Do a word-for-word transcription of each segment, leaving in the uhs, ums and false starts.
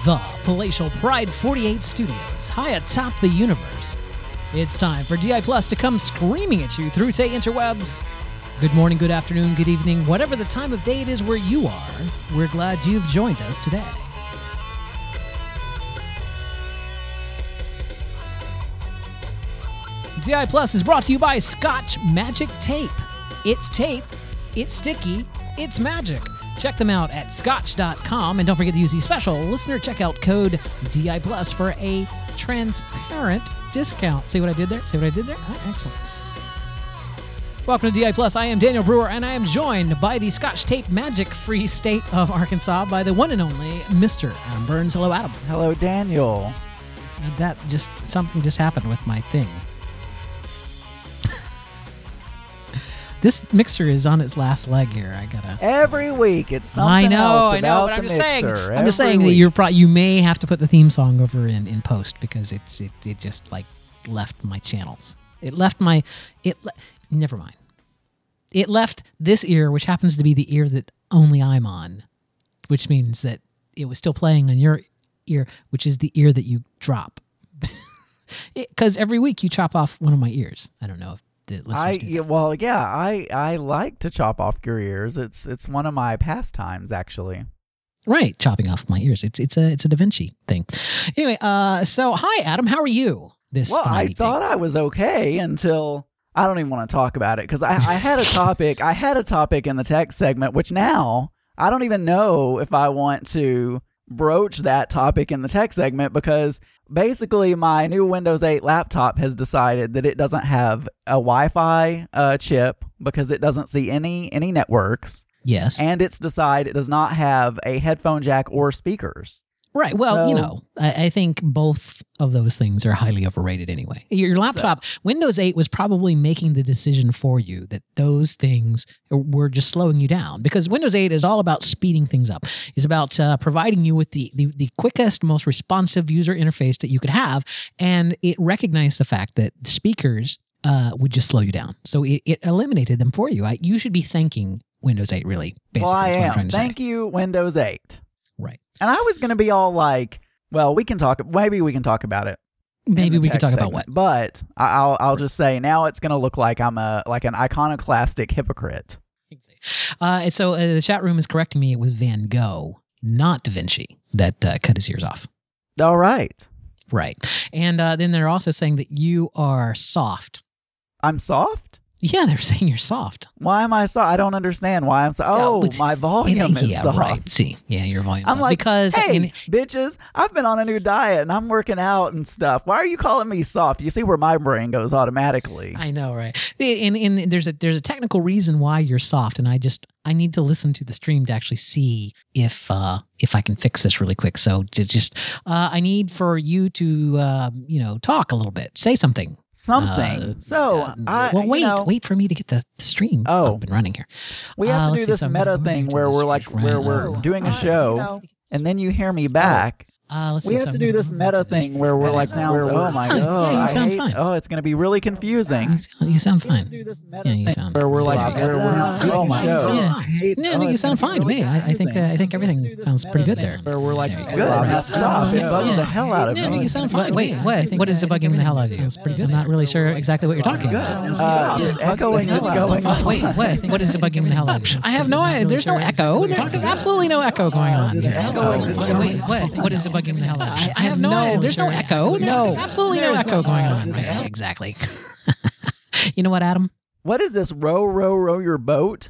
the palatial Pride forty-eight Studios, high atop the universe. It's time for D I Plus to come screaming at you through the interwebs. Good morning, good afternoon, good evening, whatever the time of day it is where you are, we're glad you've joined us today. D I Plus is brought to you by Scotch Magic Tape. It's tape, it's sticky, it's magic. Check them out at scotch dot com, and don't forget to use the special listener checkout code D I Plus for a transparent discount. See what I did there? See what I did there? Ah, excellent. Welcome to D I Plus. I am Daniel Brewer, and I am joined by the Scotch Tape magic-free state of Arkansas by the one and only Mister Adam Burns. Hello, Adam. Hello, Daniel. Uh, that just, something just happened with my thing. This mixer is on its last leg here. I gotta. Every week it's something I know, else I know, about but I'm the just saying. mixer. I'm just Every saying that week. you're pro- you may have to put the theme song over in, in post because it's it, it just like left my channels. It left my it. Le- never mind. It left this ear, which happens to be the ear that only I'm on, which means that it was still playing on your ear, which is the ear that you drop. Because every week you chop off one of my ears. I don't know if. I yeah, well yeah I I like to chop off your ears. It's it's one of my pastimes actually. Right, chopping off my ears. It's it's a it's a Da Vinci thing. Anyway, uh, so hi Adam, how are you? This well, I evening? thought I was okay until I don't even want to talk about it because I, I had a topic. I had a topic in the tech segment, which now I don't even know if I want to broach that topic in the tech segment because basically my new Windows eight laptop has decided that it doesn't have a Wi-Fi uh, chip because it doesn't see any any networks. Yes. And it's decided it does not have a headphone jack or speakers. Right. Well, So- you know, I, I think both of those things are highly overrated anyway. Your laptop, Windows eight was probably making the decision for you that those things were just slowing you down because Windows eight is all about speeding things up. It's about uh, providing you with the, the, the quickest, most responsive user interface that you could have. And it recognized the fact that speakers uh, would just slow you down. So it, it eliminated them for you. I, you should be thanking Windows eight, really, basically. Well, I is what I'm am. trying to Thank say. you, Windows eight. Right. And I was going to be all like, well, we can talk. Maybe we can talk about it. Maybe in the we can tech talk about segment. what? But I- I'll I'll just say now it's going to look like I'm a like an iconoclastic hypocrite. Uh, and so uh, the chat room is correcting me. It was Van Gogh, not Da Vinci, that uh, cut his ears off. All right. Right. And uh, then they're also saying that you are soft. I'm soft? Yeah, they're saying you're soft. Why am I soft? I don't understand why I'm soft. Oh, but- my volume is yeah, soft. right. See, yeah, your volume's I'm soft. like, because hey, in- bitches, I've been on a new diet and I'm working out and stuff. Why are you calling me soft? You see where my brain goes automatically. I know, right? In in there's a there's a technical reason why you're soft, and I just I need to listen to the stream to actually see if uh, if I can fix this really quick. So j- just uh, I need for you to um, you know talk a little bit, say something. Something. Uh, so, uh, I, well, wait, you know, wait for me to get the stream Oh. up and running here. we have Uh, to let's do see, this so I'm meta gonna- I'm thing gonna do where this we're like, right where now. we're doing a Uh, show no. and then you hear me back. Uh, let's We see, have so to I'm do gonna this move meta into this thing where we're like, sounds oh my fine. god, Yeah, you I sound hate- fine. oh, it's going to be really confusing. You sound, you sound We have fine. to do this meta Yeah, you thing sound where we're like, fine. where we're Uh, doing oh a my show. God. I hate- Yeah, oh, no, you it's sound gonna be fine to really me. I, I think uh, I think everything confusing. sounds pretty good there. Where we're like, Yeah, good, right. now stop. It Yeah, bugs yeah. the hell out of Yeah, me. you sound fine. Wait, what? What is the bugging the hell out of you? It's pretty good. I'm not really sure exactly what you're talking about. Uh, this echoing is going on. Wait, what? What is the bugging the hell out of you? I have no idea. There's no echo. There's absolutely no echo going on. This echoing is going Wait, what? What is the bugging the hell out of you? I have no idea. There's no echo. No, absolutely no echo going on. Yeah, exactly. You know what, Adam? What is this? Row, row, row your boat?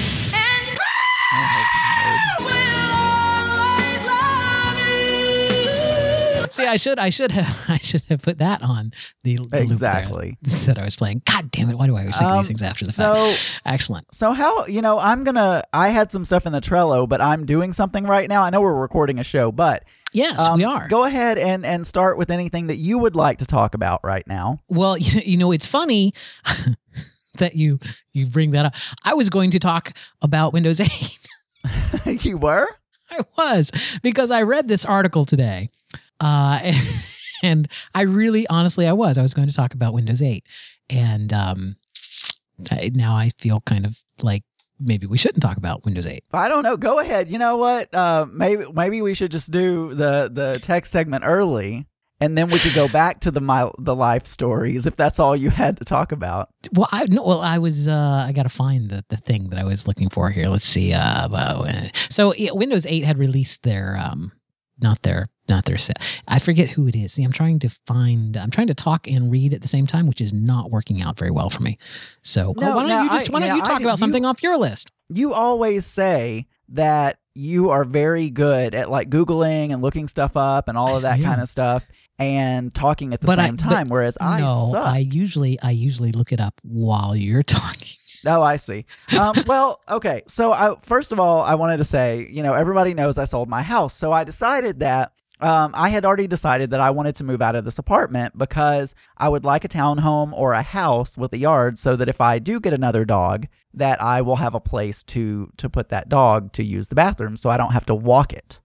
See, I should, I should have, I should have put that on the, the loop there Exactly. that I was playing. God damn it! Why do I always think of Um, these things after the so, fact? Excellent. so how, you know, I'm going to, I had some stuff in the Trello, but I'm doing something right now. I know we're recording a show, but Yes, um, we are. Go ahead and, and start with anything that you would like to talk about right now. Well, you, you know, it's funny that you you bring that up. I was going to talk about Windows eight. You were? I was, because I read this article today. Uh, and, and I really, honestly, I was. I was going to talk about Windows eight. And um, I, now I feel kind of like maybe we shouldn't talk about Windows eight. I don't know. Go ahead. You know what? Uh, maybe maybe we should just do the the tech segment early, and then we could go back to the my the life stories if that's all you had to talk about. Well, I no, well, I was uh, I got to find the, the thing that I was looking for here. Let's see. Uh, well, uh, so yeah, Windows eight had released their um, not their not their set. I forget who it is. See, I'm trying to find. I'm trying to talk and read at the same time, which is not working out very well for me. So No, oh, why don't now you just I- why don't now you I talk did- about something you- off your list? You always say that you are very good at like Googling and looking stuff up and all of that I am. kind of stuff and talking at the But I- same but- time, whereas I no, suck. I usually I usually look it up while you're talking. Oh, I see. Um, well, okay. So, I, first of all, I wanted to say, you know, everybody knows I sold my house. So, I decided that um, I had already decided that I wanted to move out of this apartment because I would like a townhome or a house with a yard so that if I do get another dog, that I will have a place to to put that dog to use the bathroom so I don't have to walk it.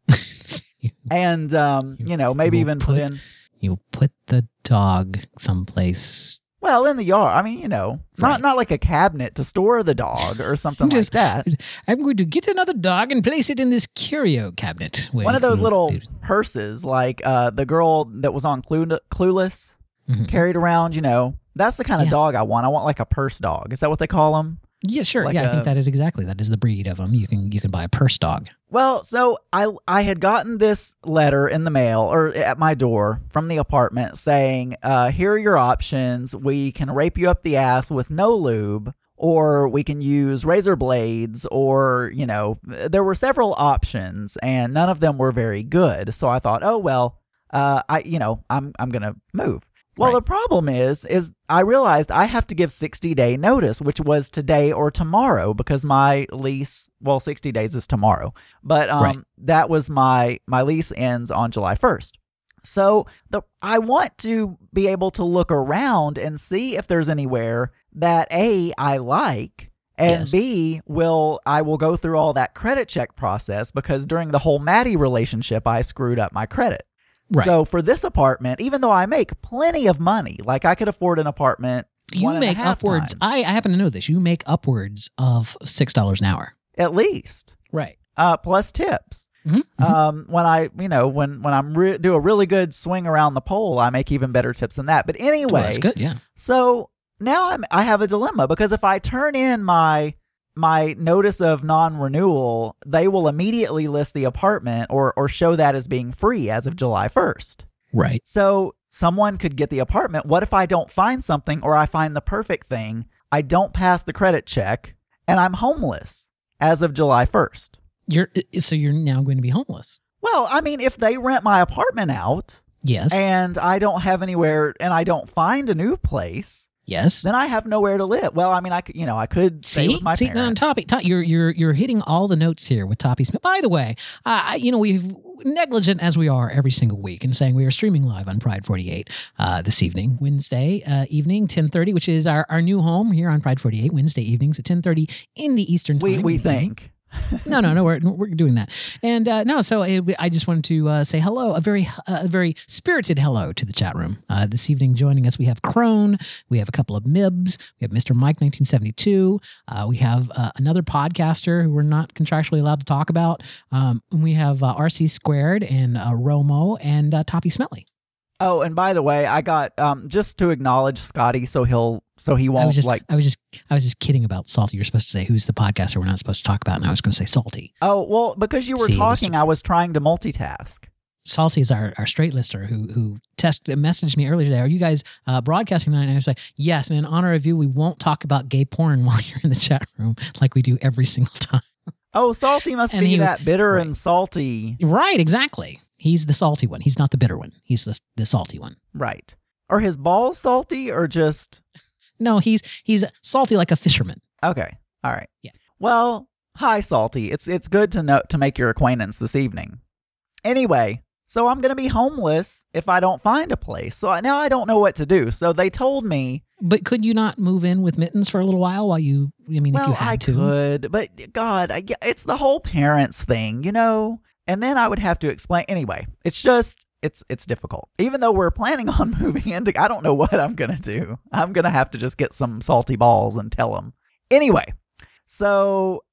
And, um, you know, maybe will even put put- in, You put the dog someplace. well, in the yard. I mean, you know, not, Right. not like a cabinet to store the dog or something Just- like that. I'm going to get another dog and place it in this curio cabinet. where One you of those can- little purses, like uh, the girl that was on Clue- Clueless, Mhm. carried around. You know, that's the kind of Yes. dog I want. I want like a purse dog. Is that what they call them? Yeah, sure. like yeah, I a- think that is exactly that is the breed of them. You can you can buy a purse dog. Well, so I I had gotten this letter in the mail or at my door from the apartment saying, uh, "Here are your options. We can rape you up the ass with no lube." Or we can use razor blades, or, you know, there were several options and none of them were very good. So I thought, oh, well, uh, I, you know, I'm, I'm going to move. Well, Right. the problem is, is I realized I have to give sixty day notice, which was today or tomorrow because my lease, well, sixty days is tomorrow, but, um, Right. that was my, my lease ends on July first. So the I want to be able to look around and see if there's anywhere that A, I like, and Yes. B, will I will go through all that credit check process because during the whole Maddie relationship, I screwed up my credit. Right. So for this apartment, even though I make plenty of money, like I could afford an apartment, You one and a make half upwards. times, I, I happen to know this. You make upwards of six dollars an hour. at least, Right. uh, plus tips. Mm-hmm. Um, when I, you know, when when I'm re- do a really good swing around the pole, I make even better tips than that. But anyway, Well, that's good. Yeah. so now I'm I have a dilemma because if I turn in my my notice of non-renewal, they will immediately list the apartment or or show that as being free as of July first. Right. So someone could get the apartment. What if I don't find something or I find the perfect thing? I don't pass the credit check and I'm homeless as of July first. You're so you're now going to be homeless. Well, I mean, if they rent my apartment out Yes. and I don't have anywhere and I don't find a new place, yes. then I have nowhere to live. Well, I mean, I could, you know, I could stay See, with my see, no, parents. Toppy, Top, you're you're you're hitting all the notes here with Toppy Smith. By the way, uh, I- you know we've negligent as we are every single week in saying we are streaming live on Pride forty-eight uh, this evening, Wednesday uh, evening, ten thirty, which is our, our new home here on Pride forty-eight. Wednesday evenings at ten thirty in the Eastern we Time. we think. no, no, no. We're we're doing that, and uh, no. So I, I just wanted to uh, say hello, a very uh, a very spirited hello to the chat room uh, this evening. Joining us, we have Crone, we have a couple of Mibs, we have Mister Mike nineteen seventy-two, uh, we have uh, another podcaster who we're not contractually allowed to talk about. Um, and we have uh, R C Squared and uh, Romo and uh, Toppy Smelly. Oh, and by the way, I got um just to acknowledge Scotty, so he'll so he I won't was just like. I was just I was just kidding about Salty. You're supposed to say who's the podcaster we're not supposed to talk about, and I was going to say Salty. Oh well, because you were See, talking, Mister I was trying to multitask. Salty is our, our straight listener who who test messaged me earlier today. Are you guys uh, broadcasting tonight? And I was like, yes. And in honor of you, we won't talk about gay porn while you're in the chat room like we do every single time. Oh, Salty must And be he was- that bitter right. and salty, Right, exactly. He's the salty one. He's not the bitter one. He's the the salty one. right? Are his balls salty or just No, he's he's salty like a fisherman. okay? All right. Yeah. Well, hi, Salty. It's it's good to know to make your acquaintance this evening. Anyway, so I'm gonna be homeless if I don't find a place. So I, now I don't know what to do. So they told me. But could you not move in with Mittens for a little while while you? I mean, Well, if you had I to. could, but God, I, it's the whole parents thing, you know. And then I would have to explain. Anyway, it's just it's it's difficult. Even though we're planning on moving into, I don't know what I'm gonna do. I'm gonna have to just get some salty balls and tell them. Anyway, so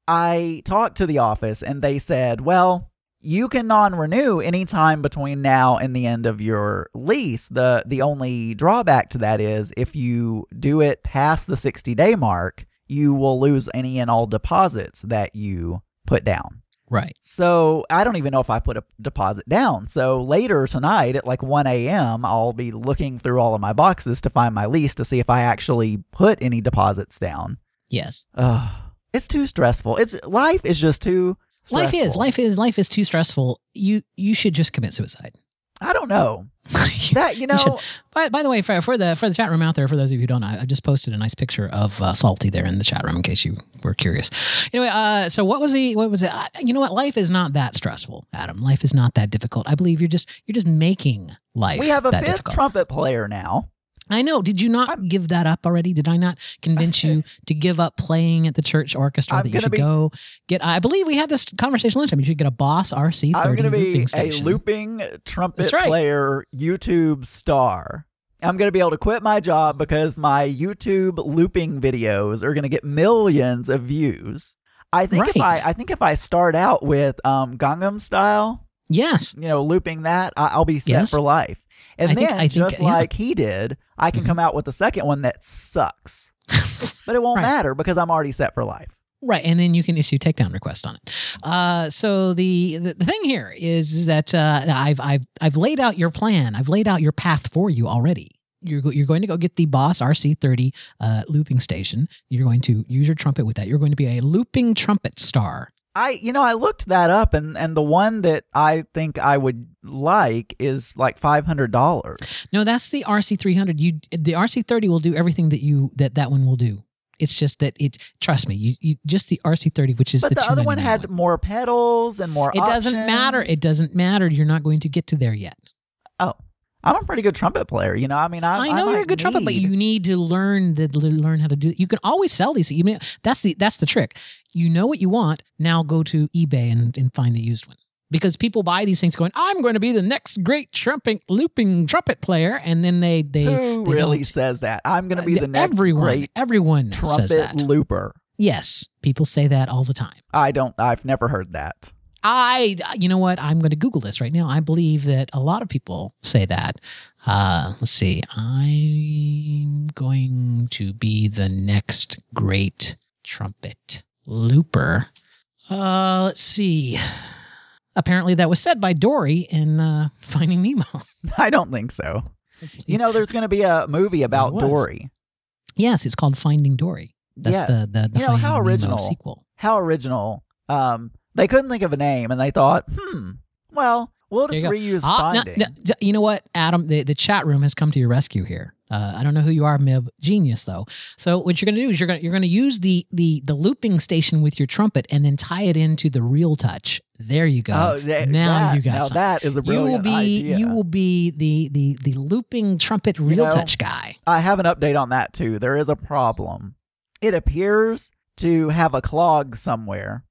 I talked to the office and they said, well, you can non-renew anytime between now and the end of your lease. The the only drawback to that is if you do it past the sixty-day mark, you will lose any and all deposits that you put down. Right. So I don't even know if I put a deposit down. So later tonight at like one a.m., I'll be looking through all of my boxes to find my lease to see if I actually put any deposits down. Yes. Ugh. It's too stressful. It's life is just too stressful. Life is life is life is too stressful. You you should just commit suicide. I don't know. That you know. You by, by the way, for, for the for the chat room out there, for those of you who don't know, I just posted a nice picture of uh, Salty there in the chat room in case you were curious. Anyway, uh, so what was he? What was it? Uh, you know what? Life is not that stressful, Adam. Life is not that difficult. I believe you're just you're just making life. We have a that fifth difficult. trumpet player now. I know. Did you not I'm, give that up already? Did I not convince you to give up playing at the church orchestra? I'm that you should be, go get? I believe we had this conversation last time. You should get a Boss R C thirty I'm going to be looping a station. looping trumpet right. player YouTube star. I'm going to be able to quit my job because my YouTube looping videos are going to get millions of views. I think right. if I, I think if I start out with um, Gangnam Style, yes, you know, looping that, I, I'll be set yes. for life. And I then, think, I think, just yeah. like he did, I can mm-hmm. come out with the second one that sucks. But it won't right. matter because I'm already set for life. Right, and then you can issue takedown requests on it. Uh, so the, the the thing here is that uh, I've I've I've laid out your plan. I've laid out your path for you already. You're go, you're going to go get the Boss R C thirty uh, looping station. You're going to use your trumpet with that. You're going to be a looping trumpet star. I, you know, I looked that up, and, and the one that I think I would like is like five hundred dollars. No, that's the R C three hundred. You, the R C thirty will do everything that you that that one will do. It's just that it. Trust me, you, you just the R C thirty, which is but the, the other one had one. more pedals and more. It options. doesn't matter. It doesn't matter. You're not going to get to there yet. Oh. I'm a pretty good trumpet player, you know. I mean, I, I know I you're a good need... trumpet, but you need to learn the learn how to do it. You can always sell these. You mean that's the that's the trick. You know what you want. Now go to eBay and, and find the used one because people buy these things going, I'm going to be the next great trumpet looping trumpet player, and then they they who they really don't. says that I'm going to be the next everyone, great everyone trumpet says that. looper. Yes, people say that all the time. I don't. I've never heard that. I, you know what? I'm going to Google this right now. I believe that a lot of people say that. Uh, let's see. I'm going to be the next great trumpet looper. Uh, let's see. Apparently that was said by Dory in uh, Finding Nemo. I don't think so. You know, there's going to be a movie about Dory. Yes, it's called Finding Dory. That's yes. the, the, the you know, Finding how original, Nemo sequel. How original. Um, They couldn't think of a name, and they thought, hmm, well, we'll just reuse uh, Finding. No, no, you know what, Adam? The, the chat room has come to your rescue here. Uh, I don't know who you are, Mib. Genius, though. So what you're going to do is you're going you're going to use the the the looping station with your trumpet, and then tie it into the Real Touch. There you go. Oh, that, now that, you got now something. that is a brilliant you will be, idea. You will be the the the looping trumpet Real you know, Touch guy. I have an update on that too. There is a problem. It appears to have a clog somewhere.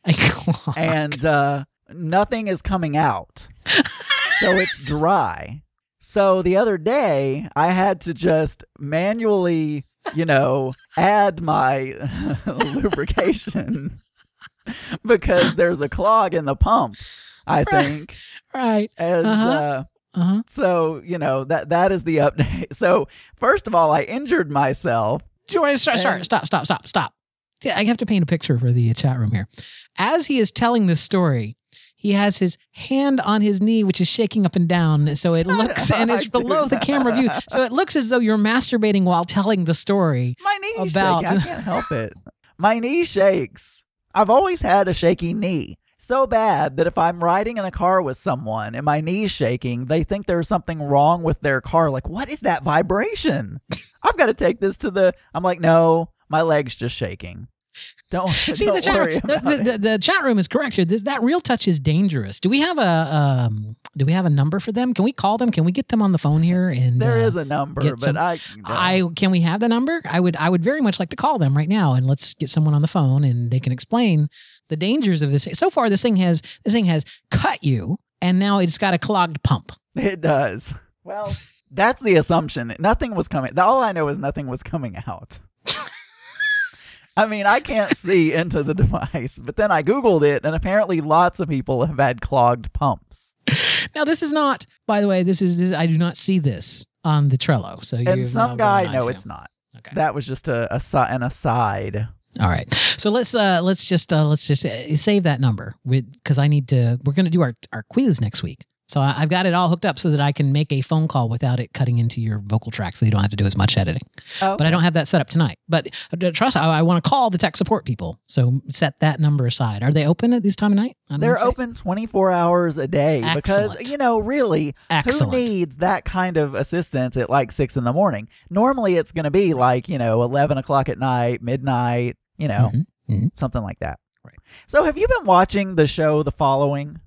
And uh, nothing is coming out. So it's dry. So the other day, I had to just manually, you know, add my lubrication because there's a clog in the pump, I think. Right. And uh-huh. uh, uh-huh. so, you know, that that is the update. So first of all, I injured myself. Do you want to start? and, Start. Stop. Stop. Stop. Stop. Yeah, I have to paint a picture for the chat room here. As he is telling this story, he has his hand on his knee, which is shaking up and down. So it looks, and it's below the camera view. So it looks as though you're masturbating while telling the story. My knee's about... shaking. I can't help it. My knee shakes. I've always had a shaky knee. So bad that if I'm riding in a car with someone and my knee's shaking, they think there's something wrong with their car. Like, what is that vibration? I've got to take this to the... I'm like, no, my leg's just shaking. Don't, See, don't the, chat, worry the, about the, it. the, the chat room is correct here. This, that Real Touch is dangerous. Do we have a um, do we have a number for them? Can we call them? Can we get them on the phone here? And There uh, is a number, but some, I, I can we have the number? I would I would very much like to call them right now, and let's get someone on the phone, and they can explain the dangers of this. So far, this thing has this thing has cut you, and now it's got a clogged pump. It does. Well, that's the assumption. Nothing was coming. All I know is nothing was coming out. I mean, I can't see into the device, but then I Googled it, and apparently lots of people have had clogged pumps. Now, this is not, by the way, this is, this, I do not see this on the Trello. So you And some guy, no, to. it's not. Okay. That was just a, a si- an aside. All right. So let's uh let's just uh let's just uh, save that number because I need to. We're going to do our our quiz next week. So I, I've got it all hooked up so that I can make a phone call without it cutting into your vocal track, so you don't have to do as much editing. Oh, But I don't have that set up tonight. But uh, trust, I, I want to call the tech support people. So set that number aside. Are they open at this time of night? on They're Wednesday? open twenty-four hours a day Excellent. because, you know, really, Excellent. who needs that kind of assistance at like six in the morning? Normally it's going to be like, you know, eleven o'clock at night, midnight, you know, Mhm, mhm. something like that. Right. So have you been watching the show The Following?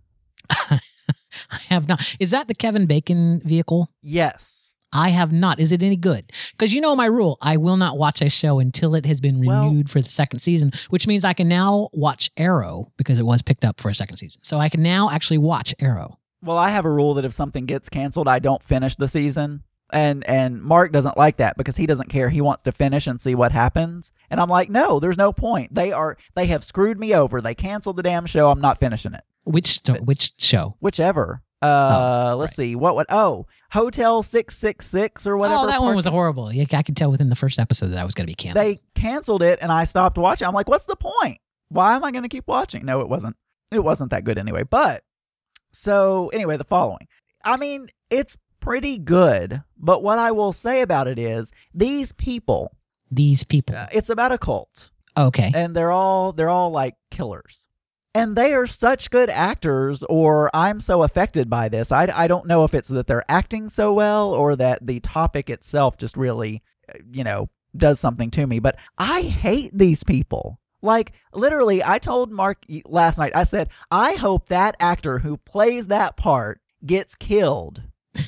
I have not. Is that the Kevin Bacon vehicle? Yes. I have not. Is it any good? Because you know my rule. I will not watch a show until it has been renewed Well- for the second season, which means I can now watch Arrow because it was picked up for a second season. So I can now actually watch Arrow. Well, I have a rule that if something gets canceled, I don't finish the season. And and Mark doesn't like that because he doesn't care. He wants to finish and see what happens. And I'm like, no, there's no point. They are they have screwed me over. They canceled the damn show. I'm not finishing it. Which which show? Whichever. Uh, Oh, let's right. see. What would oh Hotel six six six or whatever. Oh, that one part- was horrible. Yeah, I could tell within the first episode that I was going to be canceled. They canceled it, and I stopped watching. I'm like, what's the point? Why am I going to keep watching? No, it wasn't. It wasn't that good anyway. But so anyway, The Following. I mean, it's pretty good. But what I will say about it is these people. These people. Uh, it's about a cult, Okay. and they're all they're all like killers. And they are such good actors, or I'm so affected by this. I, I don't know if it's that they're acting so well or that the topic itself just really, uh, you know, does something to me. But I hate these people. Like, literally, I told Mark last night, I said, I hope that actor who plays that part gets killed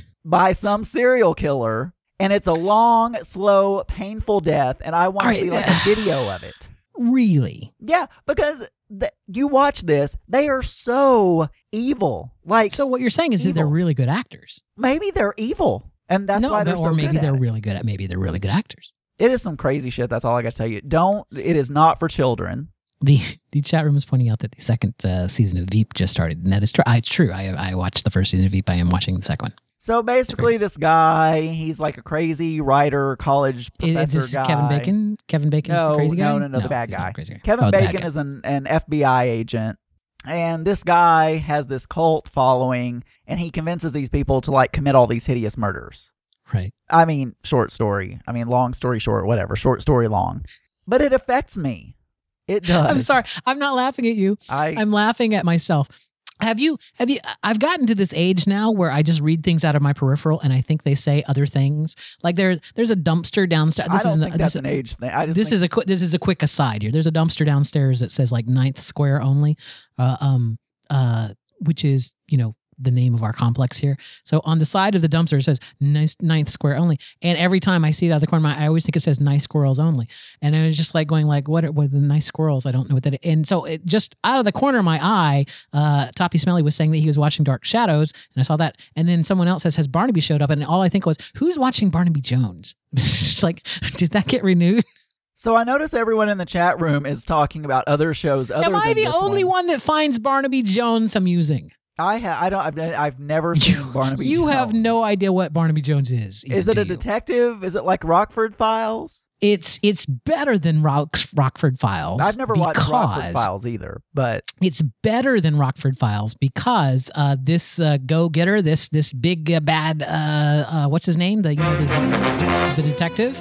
by some serial killer. And it's a long, slow, painful death. And I want All to right. see like a video of it. Really? Yeah, because th- you watch this, they are so evil. Like, So what you're saying is that they're Evil. really good actors. maybe they're evil, and that's no, why they're or so maybe good they're at it. really good at. Maybe they're really good actors. It is some crazy shit. That's all I got to tell you. Don't. It is not for children. The the chat room is pointing out that the second uh, season of Veep just started, and that is true. I, true. I I watched the first season of Veep. I am watching the second one. So basically, this guy, he's like a crazy writer, college Is, professor is this guy. Kevin Bacon? Kevin Bacon is No, the crazy guy? no, no, no, the bad he's not guy. the crazy guy. Kevin Oh, the bad Bacon guy. is an, an F B I agent, and this guy has this cult following, and he convinces these people to like commit all these hideous murders. Right. I mean, short story. I mean, long story short, whatever. Short story long. But it affects me. It does. I'm sorry. I'm not laughing at you. I I'm laughing at myself. Have you, have you, I've gotten to this age now where I just read things out of my peripheral and I think they say other things. Like there, there's a dumpster downstairs. I This don't is an, think that's this, an age thing. I just this think, is a quick, this is a quick aside here. There's a dumpster downstairs that says like ninth square only, uh, um, uh, which is, you know, the name of our complex here. So on the side of the dumpster, it says nice ninth square only. And every time I see it out of the corner of my eye, I always think it says nice squirrels only. And I was just like going like, what are, what are the nice squirrels? I don't know what that is. And so it just out of the corner of my eye, uh, Toppy Smelly was saying that he was watching Dark Shadows, and I saw that. And then someone else says, has Barnaby showed up? And all I think was, who's watching Barnaby Jones? It's like, did that get renewed? so I notice everyone in the chat room is talking about other shows. Other Am I than the this only one. one that finds Barnaby Jones amusing? I ha- I don't. I've, I've never seen Barnaby. You have Jones. no idea what Barnaby Jones is. Is either, it do a you? detective? Is it like Rockford Files? It's it's better than Rock, Rockford Files. I've never watched Rockford because- Files either, but It's better than Rockford Files because uh, this uh, go-getter, this this big uh, bad, uh, uh, what's his name? The, you know, the the detective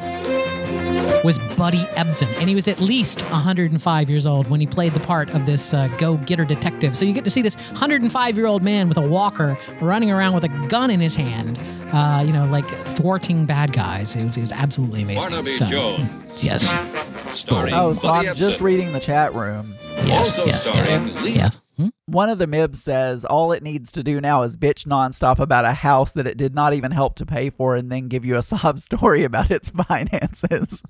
was Buddy Ebsen, and he was at least one hundred five years old when he played the part of this uh, go-getter detective. So you get to see this one hundred five-year-old man with a walker running around with a gun in his hand, uh, you know, like thwarting bad guys. It was, it was absolutely amazing. Barnaby So, Jones. Yes. Starring oh, so Buddy I'm just Ebsen. reading the chat room. Yes. Also yes. starring Yes. Lee. yes. Hmm? One of the Mibs says all it needs to do now is bitch nonstop about a house that it did not even help to pay for, and then give you a sob story about its finances.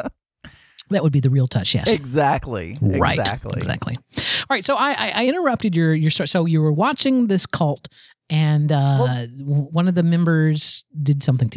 That would be the real touch, yes. Exactly. Right. Exactly. Exactly. All right. So I, I, I interrupted your your story. So you were watching this cult, and uh, w one of the members did something to you.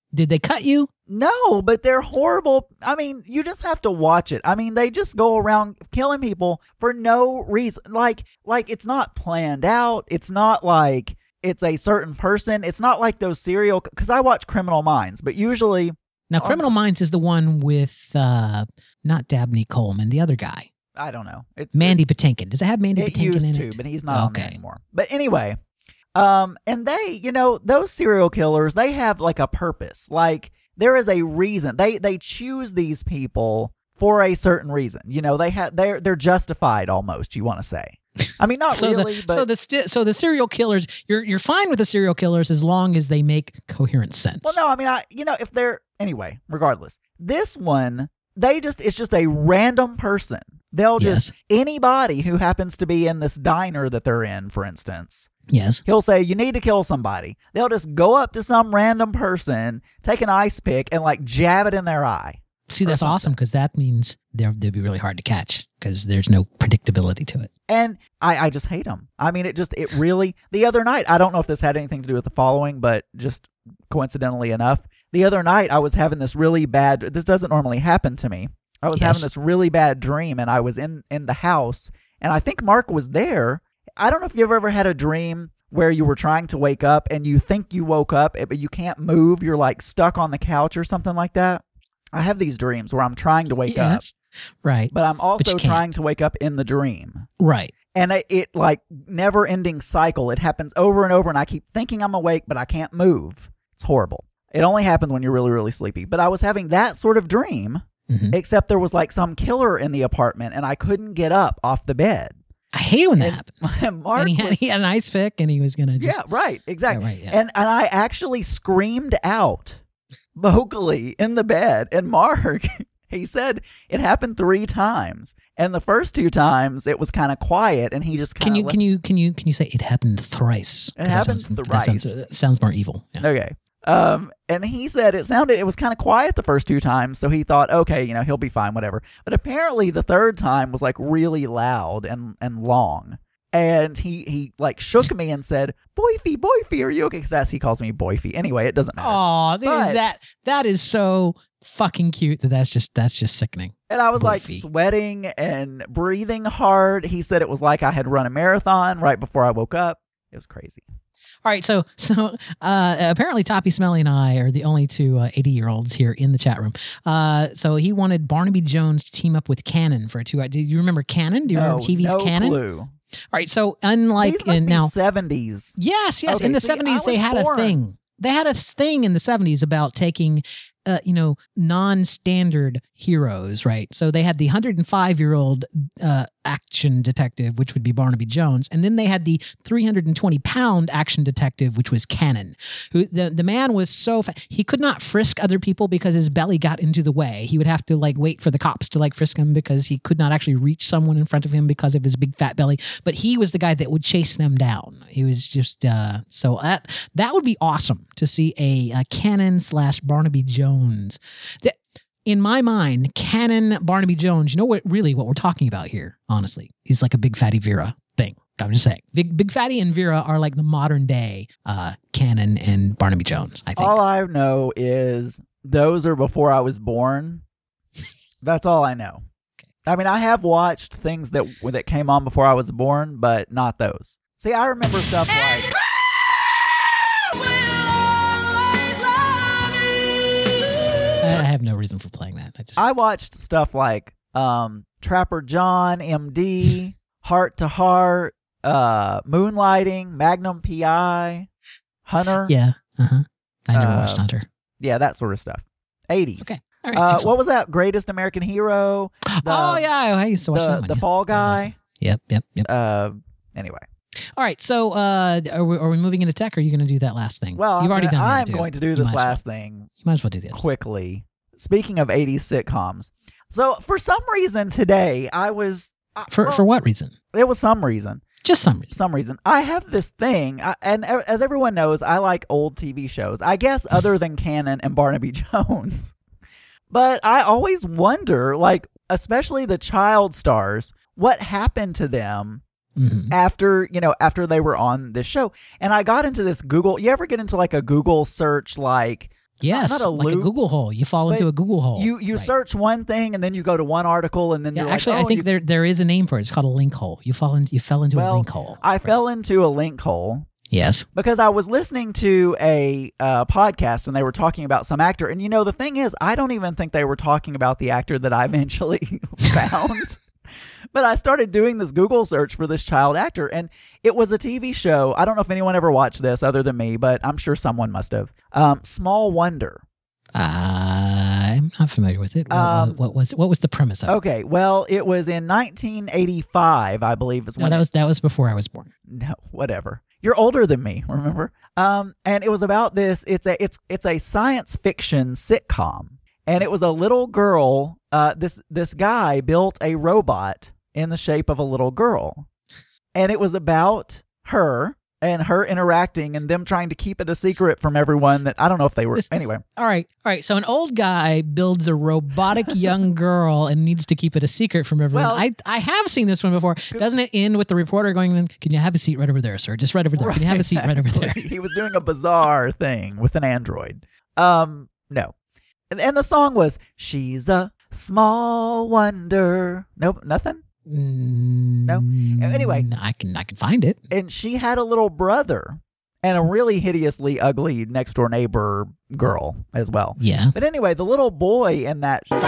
Did they cut you? No, but they're horrible. I mean, you just have to watch it. I mean, they just go around killing people for no reason. Like, like it's not planned out. It's not like it's a certain person. It's not like those serial, because I watch Criminal Minds, but usually. Now, Criminal um, Minds is the one with uh, not Dabney Coleman, the other guy. I don't know. It's Mandy it, Patinkin. Does it have Mandy it Patinkin used in to, it? but he's not okay. on there anymore. But anyway, um, and they, you know, those serial killers, they have like a purpose. Like, there is a reason. They they choose these people for a certain reason. You know, they have they're they're justified almost, you want to say. I mean, not so really, the, but so the st- so the serial killers, you're you're fine with the serial killers as long as they make coherent sense. Well, no, I mean, I you know, if they're anyway, regardless. This one, they just it's just a random person. They'll just Yes. anybody who happens to be in this diner that they're in, for instance. Yes. He'll say, you need to kill somebody. They'll just go up to some random person, take an ice pick, and like jab it in their eye. See, that's awesome because that means they're, they'd be really hard to catch because there's no predictability to it. And I, I just hate them. I mean, it just, it really, the other night, I don't know if this had anything to do with the following, but just coincidentally enough, the other night I was having this really bad, this doesn't normally happen to me. I was Yes. having this really bad dream and I was in, in the house and I think Mark was there. I don't know if you've ever had a dream where you were trying to wake up and you think you woke up, but you can't move. You're like stuck on the couch or something like that. I have these dreams where I'm trying to wake yes. up. Right. But I'm also But trying to wake up in the dream. Right. And it, it like never ending cycle. It happens over and over and I keep thinking I'm awake, but I can't move. It's horrible. It only happens when you're really, really sleepy. But I was having that sort of dream, Mhm. except there was like some killer in the apartment and I couldn't get up off the bed. I hate when that And happens. Mark And he had, was- he had an ice pick and he was going to just. yeah, right, exactly. Yeah, right, yeah. And and I actually screamed out vocally in the bed. And Mark, he said it happened three times. And the first two times it was kind of quiet, and he just Can kind you of can you can you can you say it happened thrice? It 'Cause that happened sounds- that thrice. sounds, that sounds more evil. Yeah. Okay. Um, and he said it sounded, it was kind of quiet the first two times, so he thought, okay, you know, he'll be fine, whatever. But apparently the third time was like really loud and, and long. And he, he like shook me and said, Boyfie, Boyfie, are you okay? Because that's, he calls me Boyfie. Anyway, it doesn't matter. Oh, But- is that that is so fucking cute that that's just that's just sickening. And I was like Boyfie. sweating and breathing hard. He said it was like I had run a marathon right before I woke up. It was crazy. All right, so so uh, apparently Toppy Smelly and I are the only two uh, eighty-year-olds here in the chat room. Uh, so he wanted Barnaby Jones to team up with Cannon for a two. Do you remember Cannon? Do you no, remember T V's no Cannon? clue. All right, so unlike These must in be now, seventies. yes, yes, Okay, in the see, seventies I they was had born. a thing. They had a thing in the seventies about taking, uh, you know, non-standard heroes, right? So they had the one hundred five-year-old uh, action detective, which would be Barnaby Jones, and then they had the three hundred twenty pound action detective, which was Cannon. Who the the man was so fa- he could not frisk other people because his belly got into the way. He would have to like wait for the cops to like frisk him because he could not actually reach someone in front of him because of his big fat belly. But he was the guy that would chase them down. He was just uh, so that that would be awesome to see a, a Cannon slash Barnaby Jones. That, in my mind, Cannon Barnaby Jones. You know what? Really, what we're talking about here, honestly, is like a Big Fatty Vera thing. I'm just saying, Big Big Fatty and Vera are like the modern day uh, Cannon and Barnaby Jones. I think. All I know is those are before I was born. That's all I know. Okay. I mean, I have watched things that that came on before I was born, but not those. See, I remember stuff like I have no reason for playing that. I just I watched stuff like um, Trapper John, M D, Heart to Heart, uh, Moonlighting, Magnum P I, Hunter. yeah. Uh huh. I never watched Um, Hunter. Yeah, that sort of stuff. eighties. Okay. All right. Uh, excellent. what was that? Greatest American Hero? The, oh yeah, I used to watch the, that one. the yeah. Fall That was Guy. awesome. Yep. Yep. Yep. Uh, anyway. All right. So, uh, are we, are we moving into tech? Or are you going to do that last thing? Well, you've I'm already gonna, done that. I'm too. going to do You this might as well. last thing You might as well do this. quickly. Speaking of eighties sitcoms. So, for some reason today, I was... I- For well, for what reason? There was some reason. Just some reason. some reason. I have this thing, I, and e- as everyone knows, I like old T V shows. I guess other than Cannon and Barnaby Jones. But I always wonder, like, especially the child stars, what happened to them Mhm. after, you know, after they were on this show. And I got into this Google, you ever get into like a Google search, like Yes, not a like loop, a Google hole. You fall into but a Google hole. You you Right. search one thing and then you go to one article and then Yeah, you're actually, like, oh, I think you, there there is a name for it. It's called a link hole. You fall in, you fell into well, a link hole. I Right. fell into a link hole Yes. because I was listening to a uh, podcast and they were talking about some actor. And you know, the thing is, I don't even think they were talking about the actor that I eventually found. But I started doing this Google search for this child actor, and it was a T V show. I don't know if anyone ever watched this other than me, but I'm sure someone must have. Um, Small Wonder. I'm not familiar with it. What, Um, what was what was the premise of it? Okay, well, it was in nineteen eighty-five, I believe, is No, when that it- was that was before I was born. no, whatever. You're older than me, remember? Um, and it was about this. It's a it's it's a science fiction sitcom, and it was a little girl. Uh, this this guy built a robot in the shape of a little girl, and it was about her and her interacting and them trying to keep it a secret from everyone. That I don't know if they were This- anyway. All right, all right. So an old guy builds a robotic young girl and needs to keep it a secret from everyone. Well- I I have seen this one before. Doesn't it end with the reporter going, "Can you have a seat right over there, sir? Just right over there. Can you have a seat right over there?" Exactly. He was doing a bizarre thing with an android. Um, no. And, and the song was, "She's a small wonder." Nope, nothing. No. Anyway. I can I can find it. And she had a little brother and a really hideously ugly next door neighbor girl as well. Yeah. But anyway, the little boy in that, in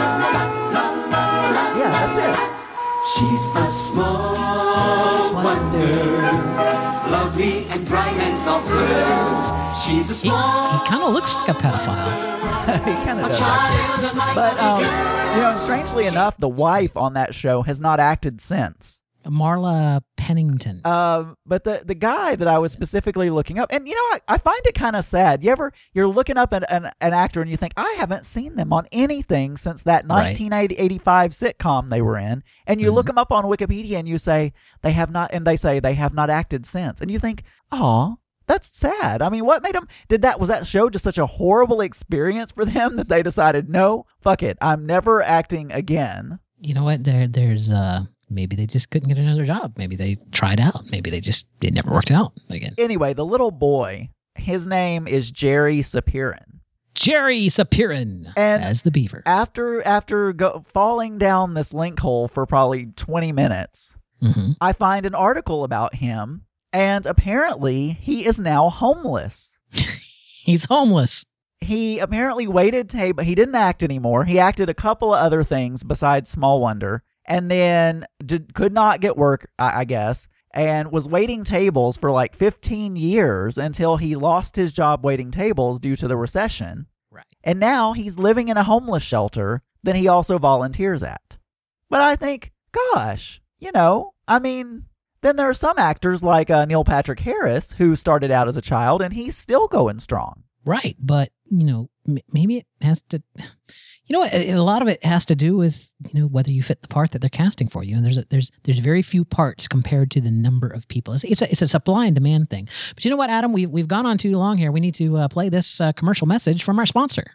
that show. Yeah, that's She's a small wonder, lovely and bright and soft curves. She's a He, he small kind of looks like a pedophile. it. He kind of does. Actually. child, unlike But, um, girl. you know, and strangely enough, the wife on that show has not acted since. Marla Pennington. Um, but the the guy that I was specifically looking up, and you know, I, I find it kind of sad. You ever you're looking up an, an an actor and you think, I haven't seen them on anything since that Right. nineteen eighty-five sitcom they were in, and you Mm-hmm. look them up on Wikipedia and you say they have not, and they say they have not acted since, and you think, oh, that's sad. I mean, what made them? Did that was that show just such a horrible experience for them that they decided, no, fuck it, I'm never acting again. You know what? There there's uh maybe they just couldn't get another job. Maybe they tried out. Maybe they just it never worked out again. Anyway, the little boy, his name is Jerry Sapirin. Jerry Sapirin And as the beaver. After after go, falling down this link hole for probably twenty minutes, hmm I find an article about him, and apparently he is now homeless. He's homeless. He apparently waited table. He didn't act anymore. He acted a couple of other things besides Small Wonder, and then did, could not get work, I, I guess, and was waiting tables for like fifteen years until he lost his job waiting tables due to the recession. Right. And now he's living in a homeless shelter that he also volunteers at. But I think, gosh, you know, I mean, then there are some actors like uh, Neil Patrick Harris who started out as a child and he's still going strong. Right. But, you know, m- maybe it has to, you know, a, a lot of it has to do with, you know, whether you fit the part that they're casting for you. And there's a, there's there's very few parts compared to the number of people. It's, it's, a, it's a supply and demand thing. But you know what, Adam? We've, we've gone on too long here. We need to uh, play this uh, commercial message from our sponsor.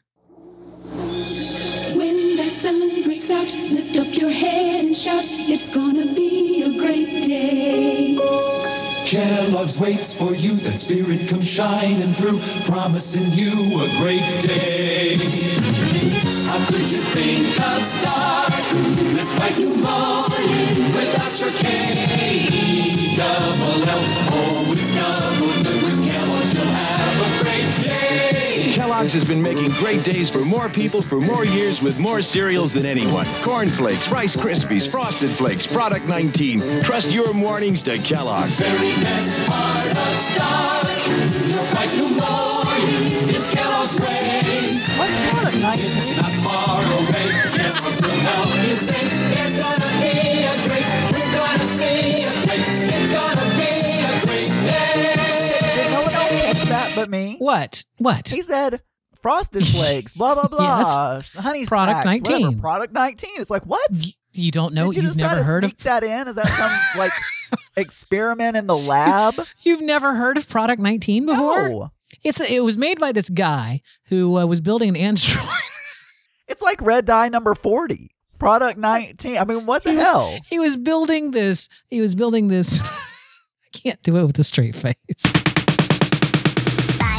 When that sun breaks out, lift up your head and shout, it's gonna be a great day. Kellogg's waits for you, that spirit comes shining through, promising you a great day. How could you think of starting this bright new morning without your K? Double L, oh, it's double good with Kellogg's, you'll have a great day. Kellogg's has been making great days for more people for more years with more cereals than anyone. Corn Flakes, Rice Krispies, Frosted Flakes, Product nineteen. Trust your mornings to Kellogg's. Very best part of starting your bright new morning is Kellogg's way. What's product nineteen? It's not far away. Kellogg's will help you say there's gonna be a great, we're gonna see a place. It's gonna be a great day. Did no one else catch that but me? What? What? He said Frosted Flakes, blah, blah, blah. Honey Product Smacks, whatever. nineteen. Product nineteen. It's like, what? Y- You don't know? Did you You've just try never to heard sneak of that in? Is that some, like, experiment in the lab? You've never heard of Product nineteen before? No. It's a, it was made by this guy who uh, was building an Android. It's like Red Dye number forty. Product nineteen. I mean, what the He was- hell? He was building this. He was building this. I can't do it with a straight face. Buy it, use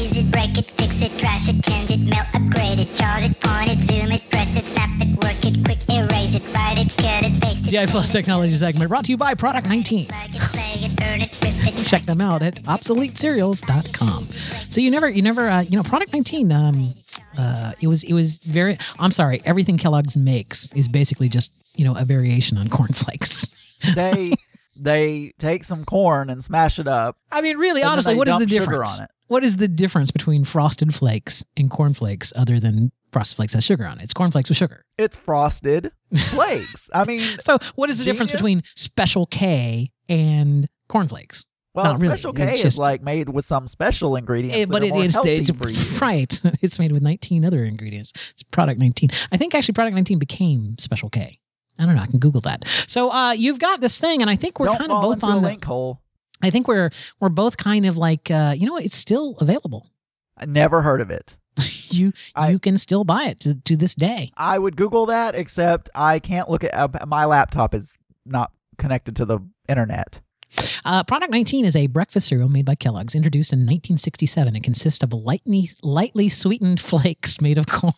use it, break it, fix it, trash it, change it, melt, upgrade it, charge it, point it, zoom it, press it, snap it, work it, quick erase it, write it, cut it, paste it. D I Plus Technology segment brought to you by Product nineteen. Plug it, play it, burn it, rip it. Check them out at obsolete cereals dot com. So you never, you never, uh, you know, Product nineteen. Um, uh, it was, it was very. I'm sorry. Everything Kellogg's makes is basically just, you know, a variation on cornflakes. They they take some corn and smash it up. I mean, really, And then honestly, they what is the dump sugar difference? on it. What is the difference between Frosted Flakes and cornflakes other than Frosted Flakes has sugar on it? It's cornflakes with sugar. It's frosted flakes. I mean, So what is the difference Genius. between Special K and cornflakes? well, Not really. Special K It's is just- like made with some special ingredients, Eh, that but are it more is healthy it's, for you. right. It's made with nineteen other ingredients. It's Product nineteen. I think actually Product nineteen became Special K. I don't know. I can Google that. So uh, you've got this thing, and I think we're Don't kind of fall both into on a the. link hole. I think we're we're both kind of like uh, you know what? It's still available. I never heard of it. you I- you can still buy it to, to this day. I would Google that, except I can't look at uh, my laptop is not connected to the internet. Uh, Product nineteen is a breakfast cereal made by Kellogg's, introduced in nineteen sixty-seven. It consists of lightly lightly sweetened flakes made of corn.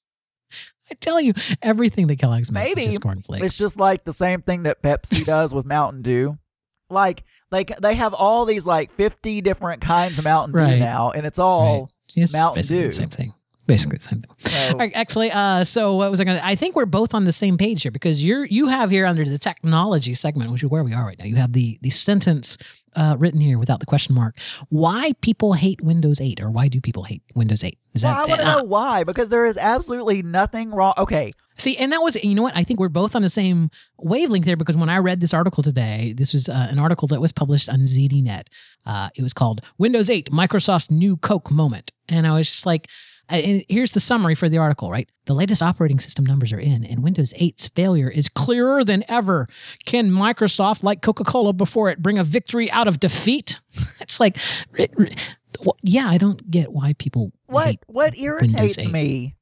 I tell you, everything that Kellogg's makes Maybe is just corn flakes. It's just like the same thing that Pepsi does with Mountain Dew. Like, like they have all these like fifty different kinds of Mountain Right. Dew now, and it's all Right. It's Mountain basically Dew. the same thing. Basically the same thing. So, All right, excellent. Uh, so what was I going to? I think we're both on the same page here because you're you have here under the technology segment, which is where we are right now. You have the the sentence uh, written here without the question mark. Why people hate Windows eight, or why do people hate Windows eight? Is well, that I want to uh, know why, because there is absolutely nothing wrong. Okay, See, and that was, you know what? I think we're both on the same wavelength there because when I read this article today, this was uh, an article that was published on Z D Net. Uh, it was called Windows eight, Microsoft's New Coke Moment. And I was just like, and here's the summary for the article, right? The latest operating system numbers are in, and Windows eight's failure is clearer than ever. Can Microsoft, like Coca-Cola before it, bring a victory out of defeat? It's like, it, it, well, yeah, I don't get why people what hate what Windows irritates eight. me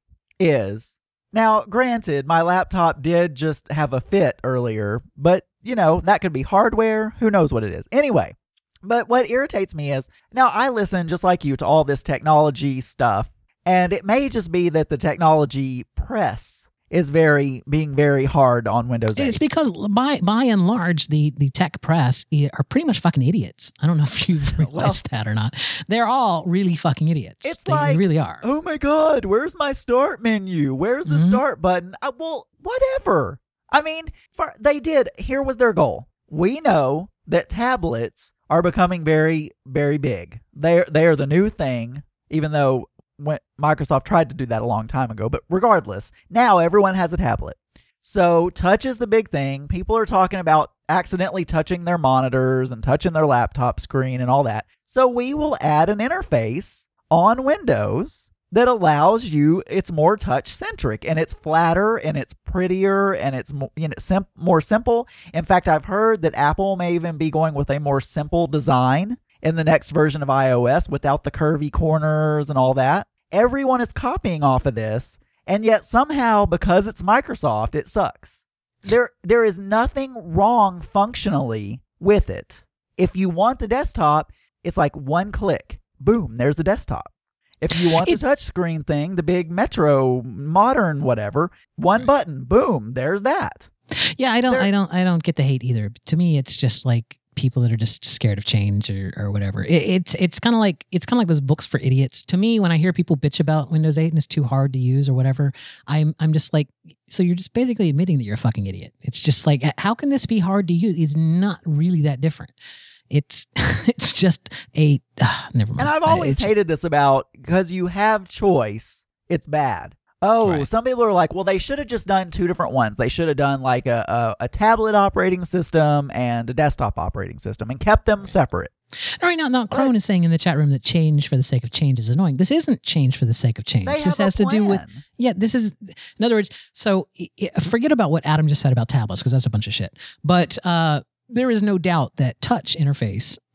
is now, granted, my laptop did just have a fit earlier, but you know that could be hardware. Who knows what it is? Anyway, but what irritates me is now I listen just like you to all this technology stuff. And it may just be that the technology press is very being very hard on Windows eight. It's because by by and large, the, the tech press are pretty much fucking idiots. I don't know if you've realized that or not. They're all really fucking idiots. It's they, like, they really are. Oh my God, where's my start menu? Where's the Mhm. start button? I, well, whatever. I mean, for, they did. Here was their goal. We know that tablets are becoming very, very big. They're they are the new thing, even though when Microsoft tried to do that a long time ago. But regardless, now everyone has a tablet. So touch is the big thing. People are talking about accidentally touching their monitors and touching their laptop screen and all that. So we will add an interface on Windows that allows you, it's more touch centric and it's flatter and it's prettier and it's more, you know, sim- more simple. In fact, I've heard that Apple may even be going with a more simple design in the next version of iOS without the curvy corners and all that. Everyone is copying off of this, and yet somehow, because it's Microsoft, it sucks. There, there is nothing wrong functionally with it. If you want the desktop, it's like one click. Boom, there's a desktop. If you want It- the touch screen thing, the big Metro, modern, whatever, one button, boom, there's that. Yeah, I don't, They're- I don't, I don't get the hate either. To me, it's just like people that are just scared of change or, or whatever. It, it's, it's kind of like, it's kind of like those books for idiots. To me, when I hear people bitch about Windows eight and it's too hard to use or whatever, I'm, I'm just like, so you're just basically admitting that you're a fucking idiot. It's just like, how can this be hard to use? It's not really that different. It's, it's just a, uh, never mind. And I've always It's- hated this about, because you have choice, it's bad. Oh, Right. some people are like, well, they should have just done two different ones. They should have done like a, a, a tablet operating system and a desktop operating system and kept them separate. All right, now, now Crone is saying in the chat room that change for the sake of change is annoying. This isn't change for the sake of change. They This have a has to do with, plan. yeah, this is, in other words, so i- i- forget about what Adam just said about tablets, because that's a bunch of shit. But uh, there is no doubt that touch interface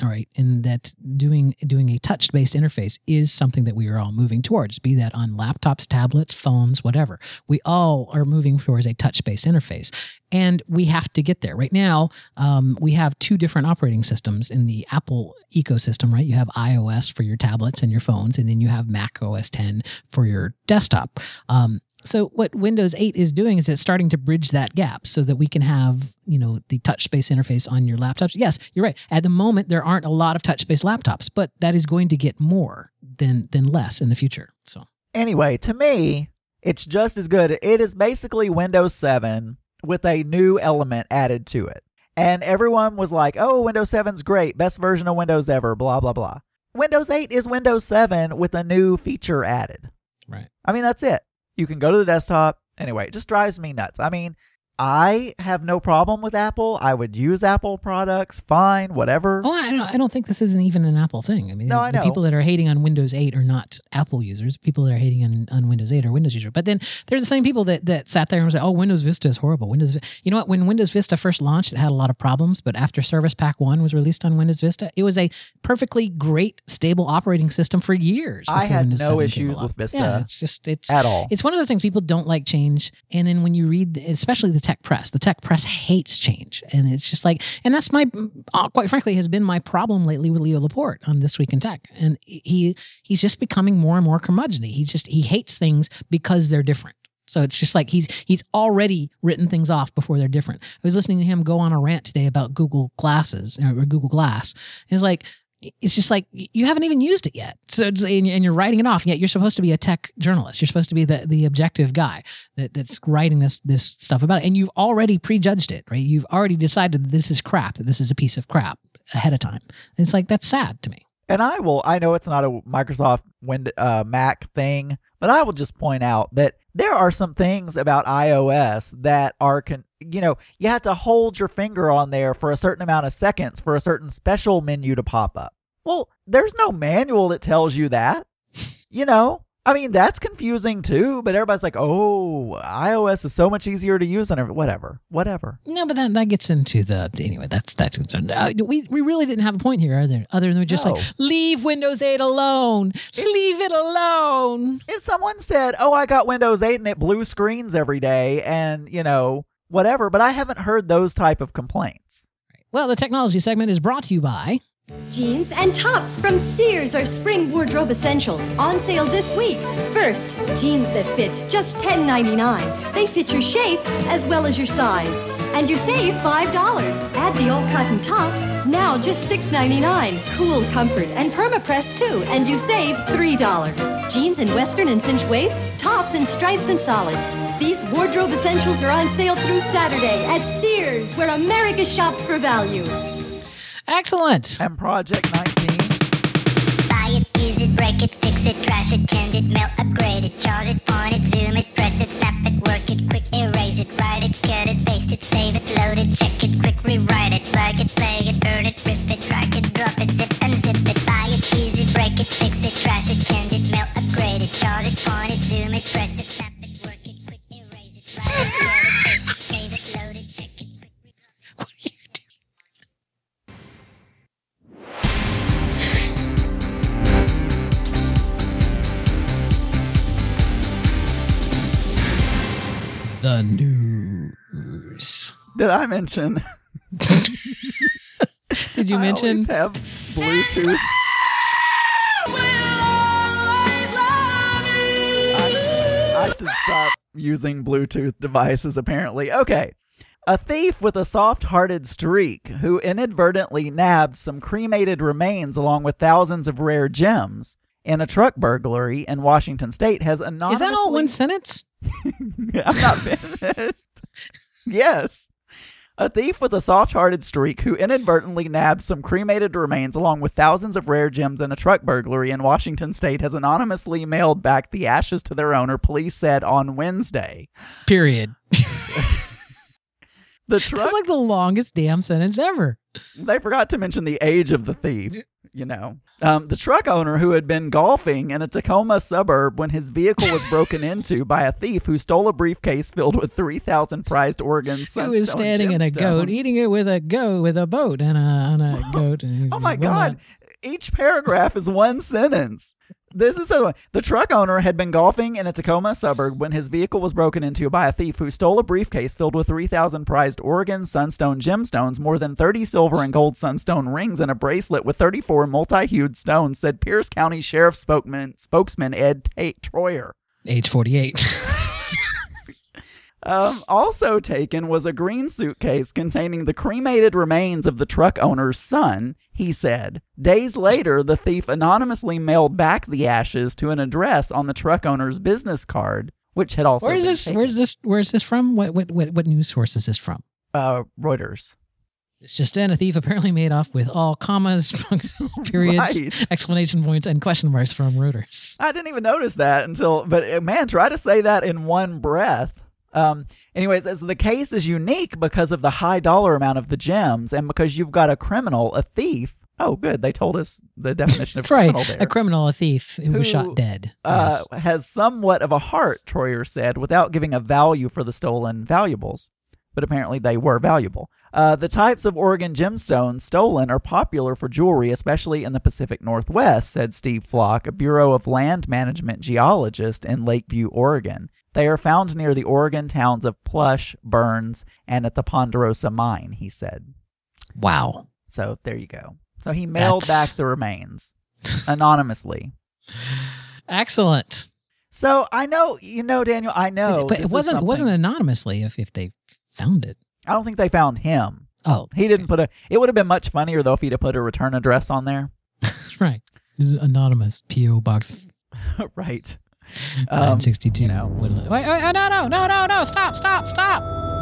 All right, and that doing doing a touch-based interface is something that we are all moving towards, be that on laptops, tablets, phones, whatever. We all are moving towards a touch-based interface, and we have to get there. Right now, um, we have two different operating systems in the Apple ecosystem, right? You have iOS for your tablets and your phones, and then you have Mac O S ten for your desktop. Um, So what Windows eight is doing is it's starting to bridge that gap so that we can have, you know, the touch-based interface on your laptops. Yes, you're right. At the moment, there aren't a lot of touch-based laptops, but that is going to get more than than less in the future. So Anyway, to me, it's just as good. It is basically Windows seven with a new element added to it. And everyone was like, oh, Windows seven's great. Best version of Windows ever, blah, blah, blah. Windows eight is Windows seven with a new feature added. Right. I mean, that's it. You can go to the desktop. Anyway, it just drives me nuts. I mean, I have no problem with Apple. I would use Apple products, fine, whatever. Oh, I don't, I don't think this isn't even an Apple thing. I mean, No, the, I the know. people that are hating on Windows eight are not Apple users. People that are hating on, on Windows eight are Windows users. But then they're the same people that, that sat there and was like, oh, Windows Vista is horrible. Windows, Vi-" You know what? When Windows Vista first launched, it had a lot of problems. But after Service Pack one was released on Windows Vista, it was a perfectly great, stable operating system for years. I before had Windows no seven came issues along. with Vista Yeah, it's just, it's, at all. It's one of those things people don't like change. And then when you read, especially the tech press, the tech press hates change. And it's just like, and that's my, uh, quite frankly, has been my problem lately with Leo Laporte on This Week in Tech. And he he's just becoming more and more curmudgeon-y. He just, he hates things because they're different. So it's just like he's he's already written things off before they're different. I was listening to him go on a rant today about Google Glasses or Google Glass. It's like, it's just like you haven't even used it yet. So it's, and you're writing it off. Yet you're supposed to be a tech journalist. You're supposed to be the, the objective guy that, that's writing this this stuff about it. And you've already prejudged it, right? You've already decided that this is crap, that this is a piece of crap ahead of time. And it's like, that's sad to me. And I will, I know it's not a Microsoft Wind, uh, Mac thing, but I will just point out that there are some things about iOS that are, con- you know, you have to hold your finger on there for a certain amount of seconds for a certain special menu to pop up. Well, there's no manual that tells you that, you know? I mean, that's confusing too, but everybody's like, oh, iOS is so much easier to use and every- whatever, whatever. No, but that that gets into the anyway. That's that's uh, we we really didn't have a point here, other other than just No. like leave Windows eight alone, leave it alone. If someone said, oh, I got Windows eight and it blue screens every day and, you know, whatever, but I haven't heard those type of complaints. Well, the technology segment is brought to you by. Jeans and tops from Sears are spring wardrobe essentials on sale this week. First, jeans that fit just ten ninety-nine. They fit your shape as well as your size. And you save five dollars. Add the all-cotton top, now just six ninety-nine. Cool comfort and perma-press too, and you save three dollars. Jeans in western and cinch waist, tops in stripes and solids. These wardrobe essentials are on sale through Saturday at Sears, where America shops for value. Excellent. And Project nineteen. Buy it, use it, break it, fix it, trash it, change it, melt, upgrade it, charge it, point it, zoom it, press it, snap it, work it, quick erase it, write it, cut it, paste it, save it, load it, check it, quick rewrite it, plug it, play it, burn it, rip it, drag it, drop it, zip and zip it, buy it, use it, break it, fix it, trash it, change it, melt, upgrade it, charge it, point it, zoom it, press it, snap it, work it, quick erase it, write it, cut it, paste it, save it, load it, check it, quick rewrite it. What are you doing? The news. Did I mention? Did you I mention? always have Bluetooth. I, I should stop using Bluetooth devices, apparently. Okay. A thief with a soft-hearted streak who inadvertently nabbed some cremated remains along with thousands of rare gems in a truck burglary in Washington State has Is anonymously... that all one sentence? I'm not finished. Yes. A thief with a soft-hearted streak who inadvertently nabbed some cremated remains along with thousands of rare gems in a truck burglary in Washington State has anonymously mailed back the ashes to their owner, police said on Wednesday. Period. The truck... That's like the longest damn sentence ever. They forgot to mention the age of the thief, you know. Um, the truck owner who had been golfing in a Tacoma suburb when his vehicle was broken into by a thief who stole a briefcase filled with three thousand prized Oregon sunstone Who was standing in a goat, gemstones. eating it with a goat, with a boat and a, and a goat. And Oh my well, God. Each paragraph is one sentence. This is so. The truck owner had been golfing in a Tacoma suburb when his vehicle was broken into by a thief who stole a briefcase filled with three thousand prized Oregon sunstone gemstones, more than thirty silver and gold sunstone rings, and a bracelet with thirty-four multi-hued stones, said Pierce County Sheriff spokesman, spokesman Ed Tate Troyer. Age forty-eight. Um, also taken was a green suitcase containing the cremated remains of the truck owner's son, he said. Days later, the thief anonymously mailed back the ashes to an address on the truck owner's business card, which had also Where is been this? taken. Where's this? Where's this from? What, what what what news source is this from? Uh, Reuters. It's just in. A thief apparently made off with all commas, periods, Right. exclamation points, and question marks from Reuters. I didn't even notice that until, but uh, man, try to say that in one breath. Um, anyways, as the case is unique because of the high dollar amount of the gems and because you've got a criminal, a thief. Oh, good. They told us the definition of Right, criminal there. a criminal, a thief who, was Who, shot dead. Uh, Yes. has somewhat of a heart, Troyer said, without giving a value for the stolen valuables. But apparently they were valuable. Uh, the types of Oregon gemstones stolen are popular for jewelry, especially in the Pacific Northwest, said Steve Flock, a Bureau of Land Management geologist in Lakeview, Oregon. They are found near the Oregon towns of Plush, Burns, and at the Ponderosa Mine, he said. Wow. So there you go. So he mailed That's- back the remains anonymously. Excellent. So I know, you know, Daniel, I know. but this it is wasn't. It wasn't something- anonymously. If if they found it. I don't think they found him. Oh, He didn't put a. It would have been much funnier though if he'd have put a return address on there. right. This is anonymous. P O Box Right. nine sixty-two. you know. Wait, wait, wait, no, no, no, no, no! Stop! Stop! Stop!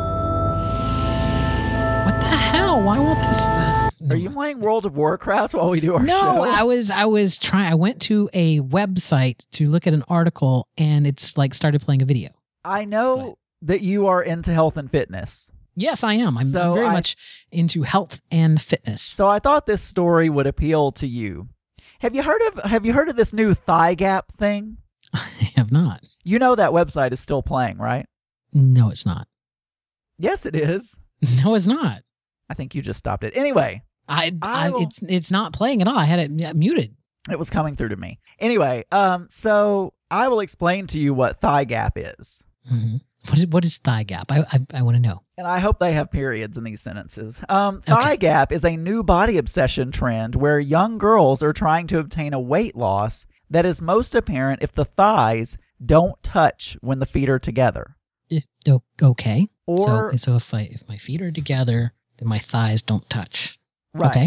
What the hell? Why won't this? Are you playing World of Warcraft while we do our No, show? I was I was trying. I went to a website to look at an article, and it's like started playing a video. I Go know ahead. that you are into health and fitness. Yes, I am. I'm, So I'm very I- much into health and fitness. So I thought this story would appeal to you. Have you heard of Have you heard of this new thigh gap thing? I have not. You know that website is still playing, right? No, it's not. Yes, it is. No, it's not. I think you just stopped it. Anyway, I, I I will- it's it's not playing at all. I had it yeah, muted. it was coming through to me. Anyway, um, so I will explain to you what thigh gap is. hmm What is what is thigh gap? I I, I want to know. And I hope they have periods in these sentences. Um, thigh Okay. gap is a new body obsession trend where young girls are trying to obtain a weight loss that is most apparent if the thighs don't touch when the feet are together. It, o- okay. Or- so so if I if my feet are together, then my thighs don't touch. Right. Okay.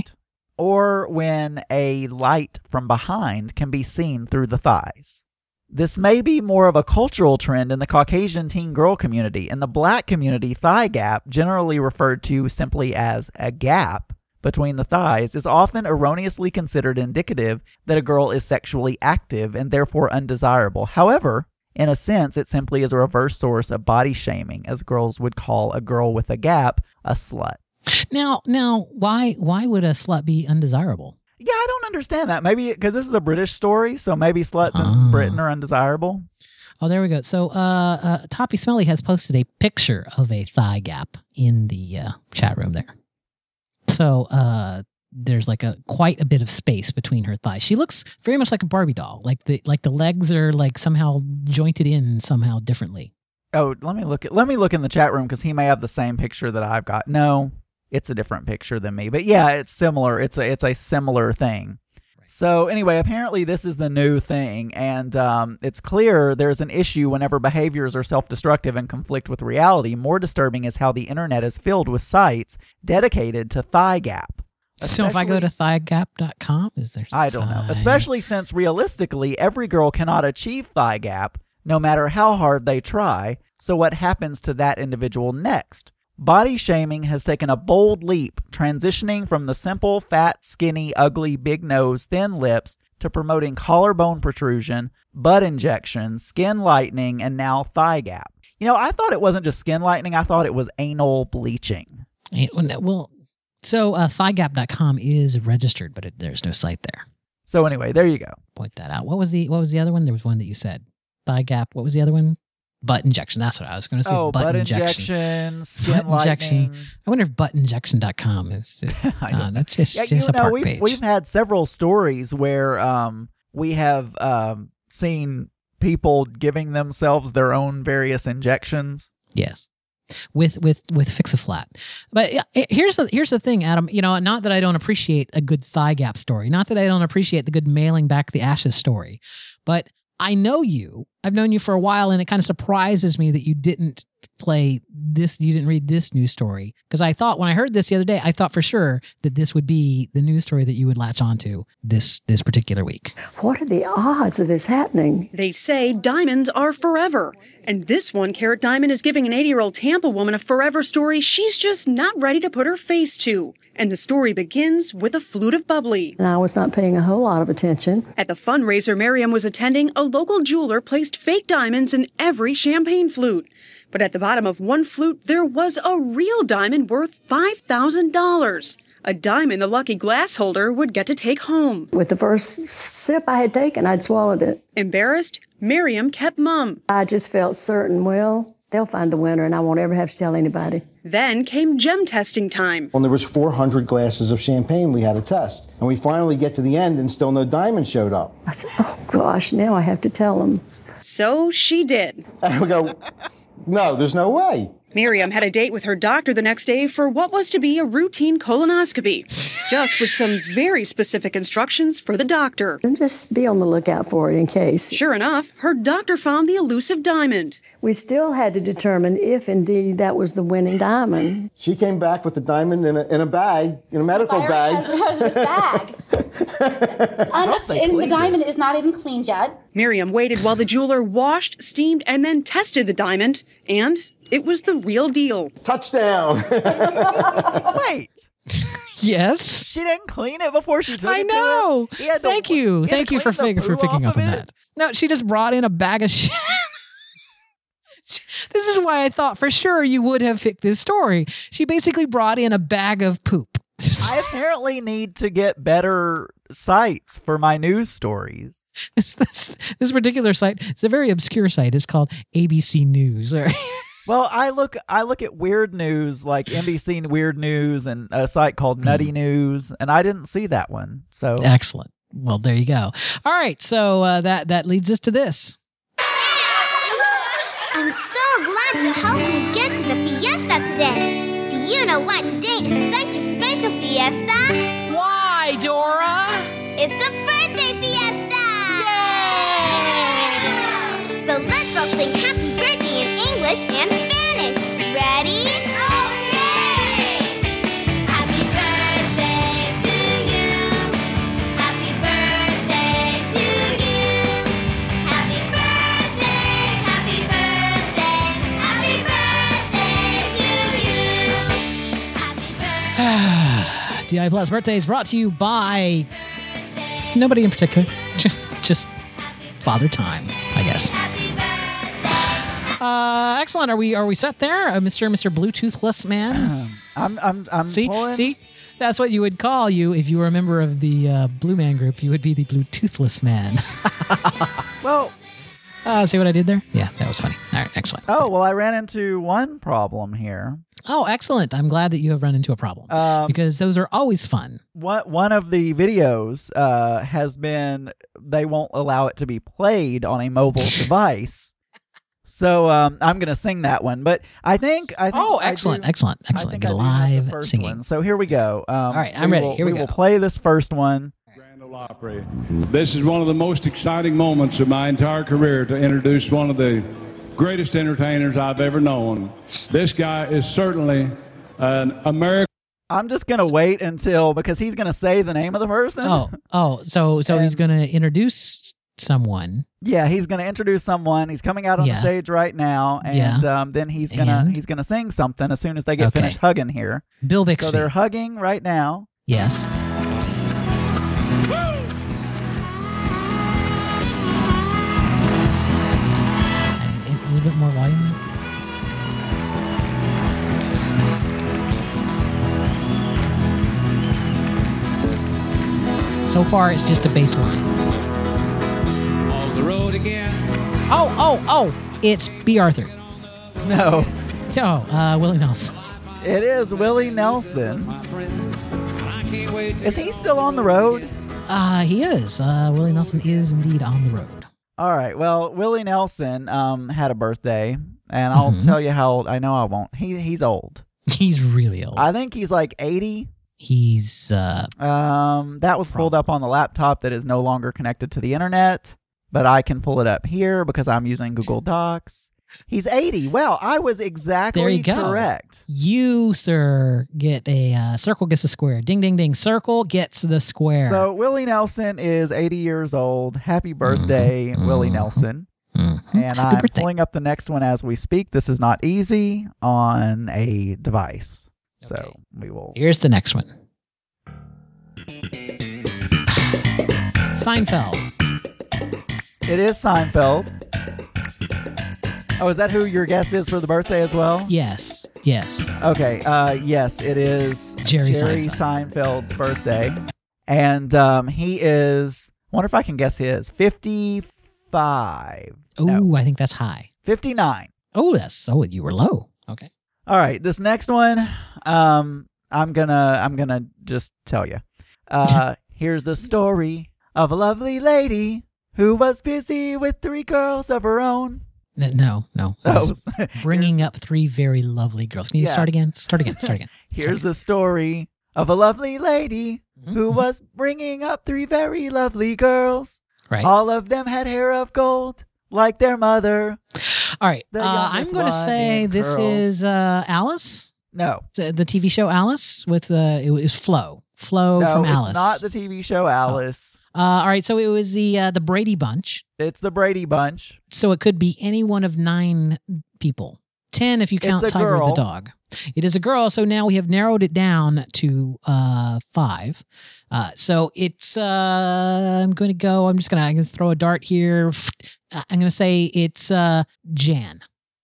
Or when a light from behind can be seen through the thighs. This may be more of a cultural trend in the Caucasian teen girl community. In the black community, thigh gap, generally referred to simply as a gap between the thighs, is often erroneously considered indicative that a girl is sexually active and therefore undesirable. However, in a sense, it simply is a reverse source of body shaming, as girls would call a girl with a gap a slut. Now now why why would a slut be undesirable? Yeah, I don't understand that. Maybe because this is a British story, so maybe sluts in Ah. Britain are undesirable. Oh, there we go. So, uh, uh, Toppy Smelly has posted a picture of a thigh gap in the uh, chat room there. So, uh, there's like a quite a bit of space between her thighs. She looks very much like a Barbie doll. Like the like the legs are like somehow jointed in somehow differently. Oh, let me look at let me look in the chat room because he may have the same picture that I've got. No, it's a different picture than me, but yeah, it's similar. It's a it's a similar thing. So anyway, apparently this is the new thing, and um, it's clear there's an issue whenever behaviors are self-destructive and conflict with reality. More disturbing is how the internet is filled with sites dedicated to thigh gap. So if I go to thigh gap dot com, is there I don't know. thigh- Especially since realistically, every girl cannot achieve thigh gap, no matter how hard they try. So what happens to that individual next? Body shaming has taken a bold leap, transitioning from the simple, fat, skinny, ugly, big nose, thin lips to promoting collarbone protrusion, butt injections, skin lightening, and now thigh gap. You know, I thought it wasn't just skin lightening. I thought it was anal bleaching. Eh, Well, so uh, thigh gap dot com is registered, but it, there's no site there. So anyway, there you go. Point that out. What was the What was the other one? There was one that you said thigh gap. What was the other one? Butt injection. That's what I was going to say. Oh, butt, butt injection. injection, skin Butt injection. lightening. I wonder if butt injection dot com is. I Uh, don't that's just, Yeah, just you a know, park we've, page. we've had several stories where um, we have um, seen people giving themselves their own various injections. Yes. With with with Fix-A-Flat. But yeah, it- here's the here's the thing, Adam. You know, not that I don't appreciate a good thigh gap story, not that I don't appreciate the good mailing back the ashes story, but I know you. I've known you for a while, and it kind of surprises me that you didn't play this, you didn't read this news story. Because I thought when I heard this the other day, I thought for sure that this would be the news story that you would latch onto this this particular week. What are the odds of this happening? They say diamonds are forever. And this one carat diamond is giving an eighty-year-old Tampa woman a forever story she's just not ready to put her face to. And the story begins with a flute of bubbly. And I was not paying a whole lot of attention. At the fundraiser Miriam was attending, a local jeweler placed fake diamonds in every champagne flute. But at the bottom of one flute, there was a real diamond worth five thousand dollars. A diamond the lucky glass holder would get to take home. With the first s- sip I had taken, I'd swallowed it. Embarrassed, Miriam kept mum. I just felt certain, well, they'll find the winner and I won't ever have to tell anybody. Then came gem testing time. When there was four hundred glasses of champagne we had to test. And we finally get to the end and still no diamond showed up. I said, oh gosh, now I have to tell them. So she did. And we go, no, there's no way. Miriam had a date with her doctor the next day for what was to be a routine colonoscopy, just with some very specific instructions for the doctor. And just be on the lookout for it in case. Sure enough, her doctor found the elusive diamond. We still had to determine if indeed that was the winning diamond. She came back with the diamond in a, in a bag, in a medical bag. Hazardous bag. Un- and the diamond is not even cleaned yet. Miriam waited while the jeweler washed, steamed, and then tested the diamond, and it was the real deal. Touchdown! Wait. Yes. She didn't clean it before she took I it know. to it? He had to- Thank you. he had to Thank you for, clean the fig- for poo picking off up of on it? that. No, she just brought in a bag of shit. This is why I thought for sure you would have picked this story. She basically brought in a bag of poop. I apparently need to get better sites for my news stories. this, this, this particular site, it's a very obscure site. It's called A B C News. All right. Well, I look I look at weird news like N B C Weird News and a site called Nutty News, and I didn't see that one. So Excellent. Well, there you go. All right, so uh, that that leads us to this. I'm so glad to help you get to the fiesta today. Do you know why today is such a special fiesta? Why, Dora? It's a birthday fiesta! Yay! So let's all sing happy birthday in English and Spanish. Ready? Okay! Happy birthday to you. Happy birthday to you. Happy birthday, happy birthday, happy birthday to you. D I Plus Birthday is brought to you by nobody in particular, just, just Father Time, I guess. Uh, excellent. Are we are we set there, uh, Mister Mister Bluetoothless man? I'm I'm I'm see pulling. see. That's what you would call you if you were a member of the uh, Blue Man Group. You would be the Bluetoothless man. Well, uh, see what I did there? Yeah, that was funny. All right, excellent. Oh well, I ran into one problem here. Oh, excellent. I'm glad that you have run into a problem Um, because those are always fun. One one of the videos uh, has been they won't allow it to be played on a mobile device. So um, I'm gonna sing that one, but I think I think Oh, I excellent, do- excellent, I excellent. think Get I a do have the live first singing. one. So here we go. Um, All right, I'm we ready. will- Here we we will go. play this first one. Opry. This is one of the most exciting moments of my entire career to introduce one of the greatest entertainers I've ever known. This guy is certainly an American. I'm just gonna wait until because he's gonna say the name of the person. Oh, oh, so so he's going to introduce someone. Yeah, he's going to introduce someone. He's coming out on Yeah. the stage right now, and Yeah. um, then he's gonna And? he's gonna sing something as soon as they get Okay. finished hugging here. Bill Bixby. So they're hugging right now. Yes. And a little bit more volume. So far, it's just a bass line. On the road again. Oh, oh, oh! It's B. Arthur. No. No, uh, Willie Nelson. It is Willie Nelson. Is he still on the road? Uh, he is. Uh, Willie Nelson is indeed on the road. All right. Well, Willie Nelson um, had a birthday, and I'll Mhm. tell you how old. I know I won't. He He's old. He's really old. I think he's like eighty. He's, uh... Um, that was pulled up on the laptop that is no longer connected to the internet, but I can pull it up here because I'm using Google Docs. He's eighty. Well, I was exactly There you go. correct. You, sir, get a uh, circle gets a square. Ding, ding, ding. Circle gets the square. So Willie Nelson is eighty years old. Happy birthday, Mm-hmm. Willie Nelson. Mm-hmm. And Happy I'm birthday. pulling up the next one as we speak. This is not easy on a device. So Okay. we will. Here's the next one. Seinfeld. It is Seinfeld. Oh, is that who your guess is for the birthday as well? Yes. Yes. Okay. Uh, yes, it is Jerry Seinfeld's birthday. And um, he is, I wonder if I can guess his, fifty-five. Oh, No, I think that's high. fifty-nine. Oh, that's oh, you were low. Okay. All right, this next one, um, I'm gonna, I'm gonna just tell you. Uh, here's the story of a lovely lady who was busy with three girls of her own. N- No, no. I was Oh, bringing up three very lovely girls. Can you Yeah. start again? Start again. Start again. Here's the story of a lovely lady who Mhm. was bringing up three very lovely girls. Right. All of them had hair of gold, like their mother. All right. The Uh, I'm youngest going to one say in this curls. is uh, Alice, No, the, the T V show Alice with uh, it was Flo. Flo no, from it's Alice. not the T V show Alice. Uh, all right. So it was the uh, the Brady Bunch. It's the Brady Bunch. So it could be any one of nine people. Ten if you count It's a Tiger girl. the dog. It is a girl. So now we have narrowed it down to uh, five. Uh, so it's, uh, I'm going to go, I'm just going to I'm gonna throw a dart here. I'm going to say it's uh, Jan.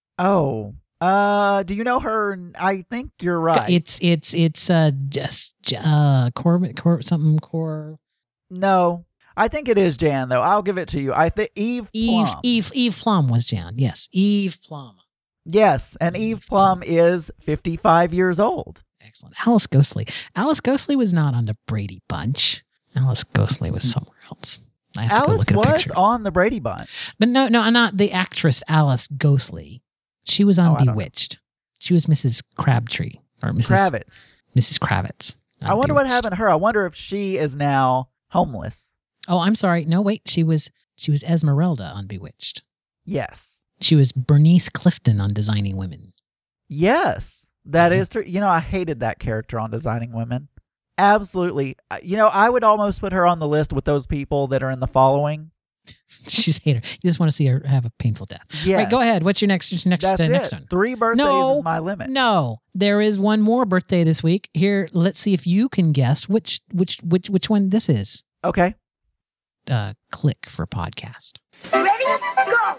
Oh, uh, do you know her? I think you're right. It's, it's, it's uh, just uh, Corbin, Cor, something, Cor. No, I think it is Jan though. I'll give it to you. I think Eve. Eve, Plum. Eve, Eve Plum was Jan. Yes. Eve Plum. Yes, and Eve Plum is fifty-five years old. Excellent. Alice Ghostly. Alice Ghostly was not on the Brady Bunch. Alice Ghostly was somewhere else. I have to go Alice look at a was picture. on the Brady Bunch. But no, no, not the actress Alice Ghostly. She was Oh, on I don't know. Bewitched. She was Missus Crabtree or Missus Kravitz. Missus Kravitz. I wonder what happened to her. I wonder if she is now homeless. Oh, I'm sorry. No, wait. She was she was Esmeralda on Bewitched. Yes. She was Bernice Clifton on Designing Women. Yes. That Mhm. is true. You know, I hated that character on Designing Women. Absolutely. Uh, You know, I would almost put her on the list with those people that are in the following. She's a hater. You just want to see her have a painful death. Yes. Right, go ahead. What's your next your next That's uh, it. next one? Three birthdays No, is my limit. No, there is one more birthday this week. Here, let's see if you can guess which which which which one this is. Okay. Uh, click for podcast. Ready? Go!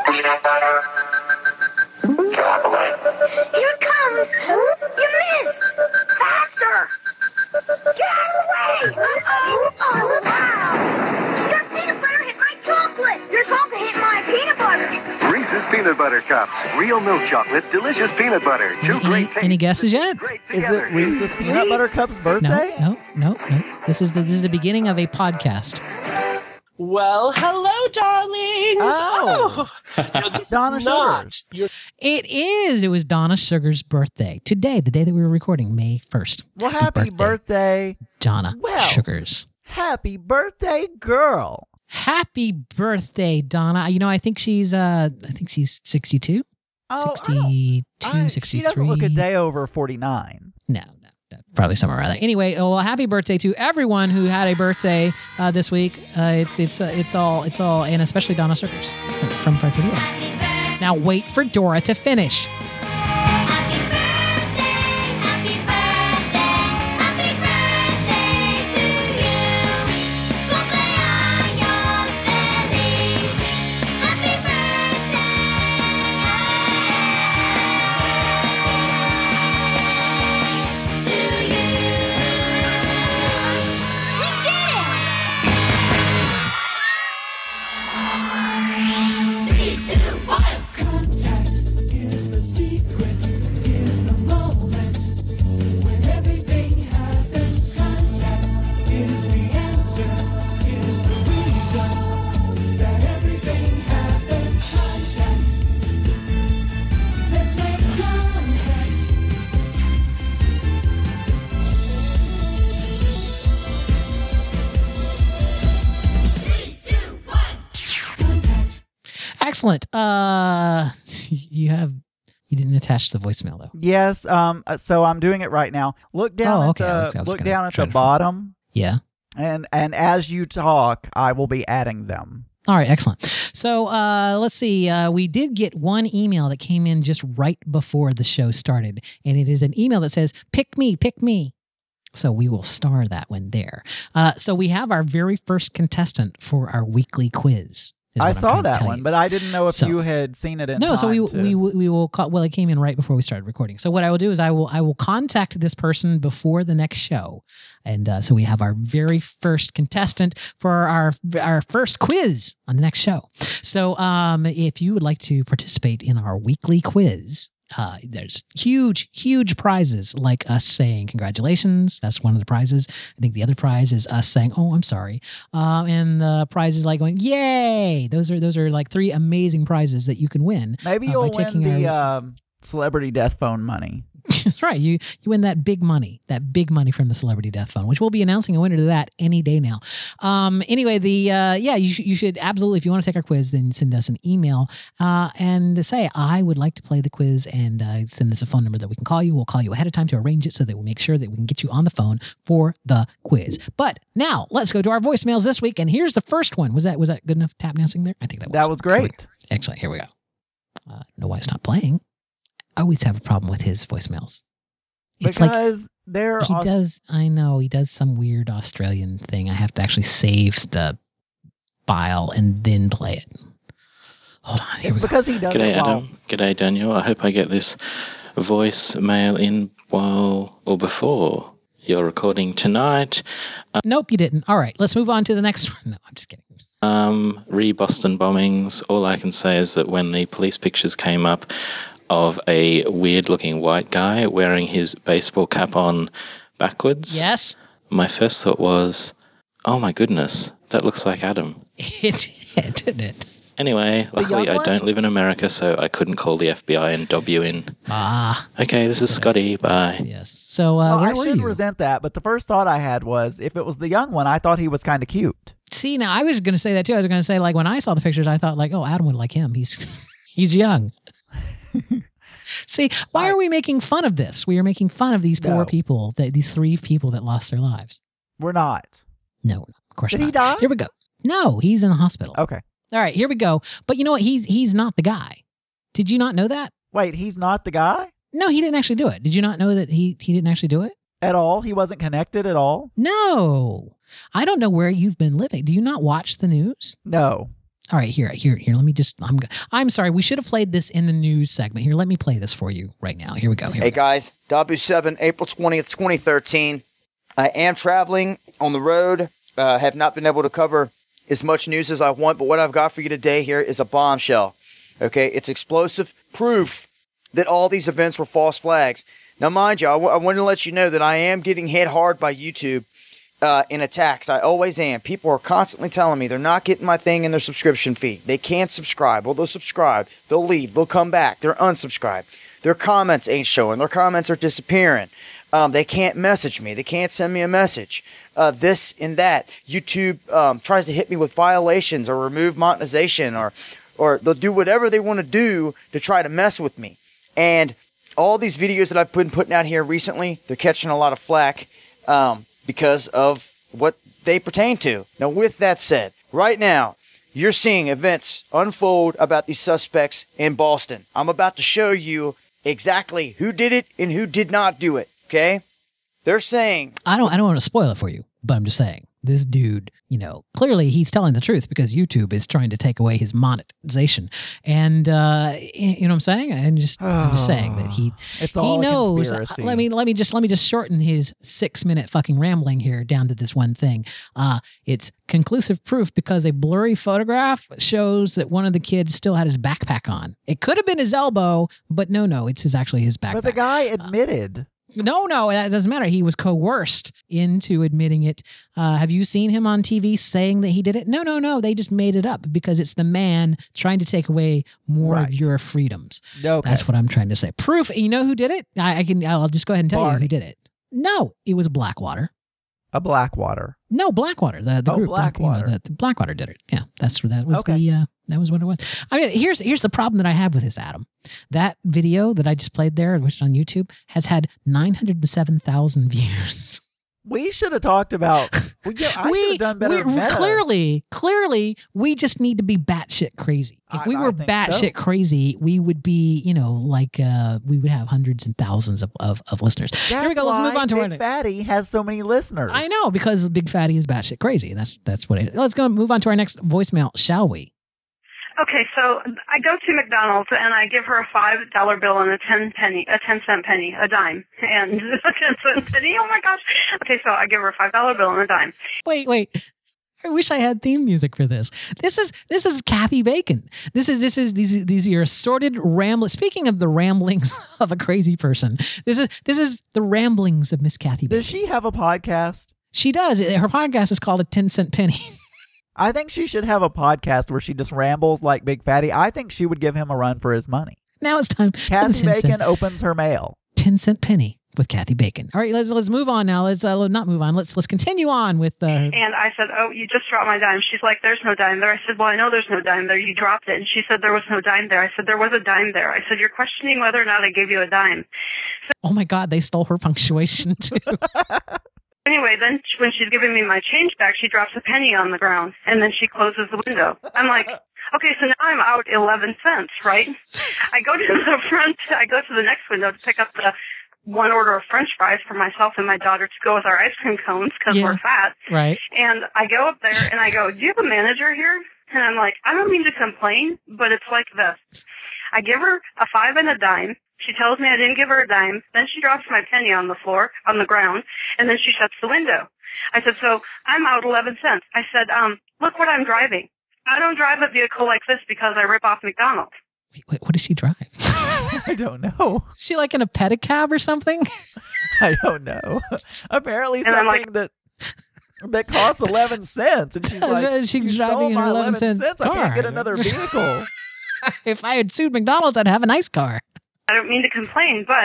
Here it comes! You missed! Faster! Get out of the way! Uh-oh! Oh, wow! Your peanut butter hit my chocolate! Your chocolate hit my peanut butter! Reese's Peanut Butter Cups. Real milk chocolate, delicious peanut butter. Two Any, great any, tastes. any guesses yet? Is it Reese's Peanut Butter Cup's birthday? No, no, no, no. This is the this is the beginning of a podcast. Well, hello, darlings. Oh. No, this Donna is not Sugars. your- It is. It was Donna Sugar's birthday today, the day that we were recording, May first. Well, happy birthday. Donna Well. Sugars. Happy birthday, girl. Happy birthday, Donna. You know, I think she's uh I think she's sixty-two. Oh, I don't- sixty-two, I- sixty-three. She doesn't look a day over forty-nine. No, no, no, probably somewhere around there. Anyway, oh, well, happy birthday to everyone who had a birthday uh, this week. Uh, it's it's uh, it's all it's all, and especially Donna Sugars from Fred Video. Now wait for Dora to finish. Excellent. Uh, you have you didn't attach the voicemail though. Yes. Um. So I'm doing it right now. Look down Oh, at okay. I was- the I was look gonna down at try the to- bottom, Yeah. and and as you talk, I will be adding them. All right, excellent. So uh, let's see. Uh, we did get one email that came in just right before the show started, and it is an email that says, pick me, pick me. So we will star that one there. Uh, so we have our very first contestant for our weekly quiz. is what I I'm saw trying to that tell one, you. but I didn't know if So- you had seen it in No, time. so we to- we we will call, well, it came in right before we started recording. So what I will do is I will I will contact this person before the next show, and uh, so we have our very first contestant for our our first quiz on the next show. So um, if you would like to participate in our weekly quiz. Uh, there's huge, huge prizes like us saying congratulations. That's one of the prizes. I think the other prize is us saying, "Oh, I'm sorry," um, and the prize is like going, "Yay!" Those are those are like three amazing prizes that you can win. Maybe uh, you'll by win taking the our- um, celebrity death phone money. That's right. You you win that big money, that big money from the Celebrity Death Fund, which we'll be announcing a winner to that any day now. Um, anyway, the uh, yeah, you, sh- you should absolutely, if you want to take our quiz, then send us an email uh, and say, I would like to play the quiz, and uh, send us a phone number that we can call you. We'll call you ahead of time to arrange it so that we make sure that we can get you on the phone for the quiz. But now let's go to our voicemails this week, and here's the first one. Was that was that good enough tap dancing there? I think that was. That was great. Excellent. Here we go. Uh, know why it's not playing. I always have a problem with his voicemails. It's Because like they're he Aus- does. I know he does some weird Australian thing. I have to actually save the file and then play it. Hold on. Here It's we go. because he does G'day, it while Adam. G'day, Daniel. I hope I get this voicemail in while or before you're recording tonight. Nope, you didn't. All right, let's move on to the next one. No, I'm just kidding. Um, re Boston bombings. All I can say is that when the police pictures came up of a weird-looking white guy wearing his baseball cap on backwards, Yes, my first thought was, "Oh my goodness, that looks like Adam." it did, didn't it? Anyway, luckily young I one? don't live in America, so I couldn't call the F B I and dob you in. Ah, Okay, this is Scotty. Bye. yes. So uh, Well, where I were should you? resent that, but the first thought I had was if it was the young one, I thought he was kind of cute. See, now I was going to say that too. I was going to say, like, when I saw the pictures, I thought, like, oh, Adam would like him. He's he's young. See, why are we making fun of this? We are making fun of these poor No. people, that these three people that lost their lives. We're not. No, of course Did not. he die? Here we go. No, he's in the hospital. Okay. All right, here we go. But you know what? He's he's not the guy. Did you not know that? Wait, he's not the guy No, he didn't actually do it. Did you not know that he he didn't actually do it? at all? He wasn't connected at all? No. I don't know where you've been living. Do you not watch the news? No. All right, here, here, here. Let me just. I'm. go- I'm sorry. We should have played this in the news segment. Here, let me play this for you right now. Here we go. Here Hey we go. guys, W seven, April twentieth, twenty thirteen. I am traveling on the road. Uh, have not been able to cover as much news as I want, but what I've got for you today here is a bombshell. Okay, it's explosive proof that all these events were false flags. Now, mind you, I, w- I want to let you know that I am getting hit hard by YouTube uh, in attacks. I always am. People are constantly telling me they're not getting my thing in their subscription feed. They can't subscribe. Well, they'll subscribe. They'll leave. They'll come back. They're unsubscribed. Their comments ain't showing. Their comments are disappearing. Um, they can't message me. They can't send me a message. Uh, this and that. YouTube um, tries to hit me with violations or remove monetization, or, or they'll do whatever they want to do to try to mess with me. And all these videos that I've been putting out here recently, they're catching a lot of flack um, because of what they pertain to. Now, with that said, right now, you're seeing events unfold about these suspects in Boston. I'm about to show you exactly who did it and who did not do it, okay? They're saying... I don't. I don't want to spoil it for you, but I'm just saying this dude. You know, clearly he's telling the truth because YouTube is trying to take away his monetization, and uh, you know what I'm saying. And just I'm just saying that he It's he all a knows. conspiracy. Let me let me just let me just shorten his six minute fucking rambling here down to this one thing. Uh, it's conclusive proof because a blurry photograph shows that one of the kids still had his backpack on. It could have been his elbow, but no, no, it's his actually his backpack. But the guy admitted. No, no, that doesn't matter. He was coerced into admitting it. Uh, have you seen him on T V saying that he did it? No, no, no. They just made it up because it's the man trying to take away more Right. of your freedoms. Okay. That's what I'm trying to say. Proof. You know who did it? I, I can. I'll just go ahead and tell you Barney. who did it. No, it was Blackwater. A Blackwater. No, Blackwater. The, the oh, group Blackwater. You know, the, the Blackwater did it. Yeah, that's that was okay. the uh, that was what it was. I mean, here's here's the problem that I have with this, Adam. That video that I just played there, which is on YouTube, has had nine hundred seven thousand views. We should have talked about. Well, yeah, I should have done better. We, meta. Clearly, clearly, we just need to be batshit crazy. If I, we were batshit so. crazy, we would be, you know, like uh, we would have hundreds and thousands of, of, of listeners. That's Here we go. Let's why move on to Big our next. Fatty has so many listeners. I know, because Big Fatty is batshit crazy. That's that's what it is. Let's go move on to our next voicemail, shall we? Okay, so I go to McDonald's and I give her a five dollar bill and a ten penny, a ten cent penny, a dime, and a ten cent penny. Oh my gosh! Okay, so I give her a five dollar bill and a dime. Wait, wait. I wish I had theme music for this. This is this is Kathy Bacon. This is this is these these are your assorted ramblings. Speaking of the ramblings of a crazy person, this is this is the ramblings of Miss Kathy Bacon. Does she have a podcast? She does. Her podcast is called A Ten Cent Penny. I think she should have a podcast where she just rambles like Big Fatty. I think she would give him a run for his money. Now it's time. Kathy Bacon opens her mail. Ten Cent Penny with Kathy Bacon. All right, let's let's move on now. Let's uh, not move on. Let's let's continue on with. Uh, and I said, "Oh, you just dropped my dime." She's like, "There's no dime there." I said, "Well, I know there's no dime there. You dropped it." And she said, "There was no dime there." I said, "There was a dime there." I said, "You're questioning whether or not I gave you a dime." So, oh my God, they stole her punctuation too. Anyway, then when she's giving me my change back, she drops a penny on the ground, and then she closes the window. I'm like, okay, so now I'm out eleven cents, right? I go to the front, I go to the next window to pick up the one order of French fries for myself and my daughter to go with our ice cream cones because yeah, we're fat. Right. And I go up there and I go, "Do you have a manager here?" And I'm like, I don't mean to complain, but it's like this. I give her a five and a dime. She tells me I didn't give her a dime. Then she drops my penny on the floor, on the ground, and then she shuts the window. I said, so I'm out eleven cents. I said, um, look what I'm driving. I don't drive a vehicle like this because I rip off McDonald's. Wait, wait, what does she drive? I don't know. Is she like in a pedicab or something? I don't know. Apparently And I'm something like, that that costs eleven cents. And she's like, She's you driving stole in my an eleven eleven cent cents. I car. can't get another vehicle. If I had sued McDonald's, I'd have a nice car. I don't mean to complain, but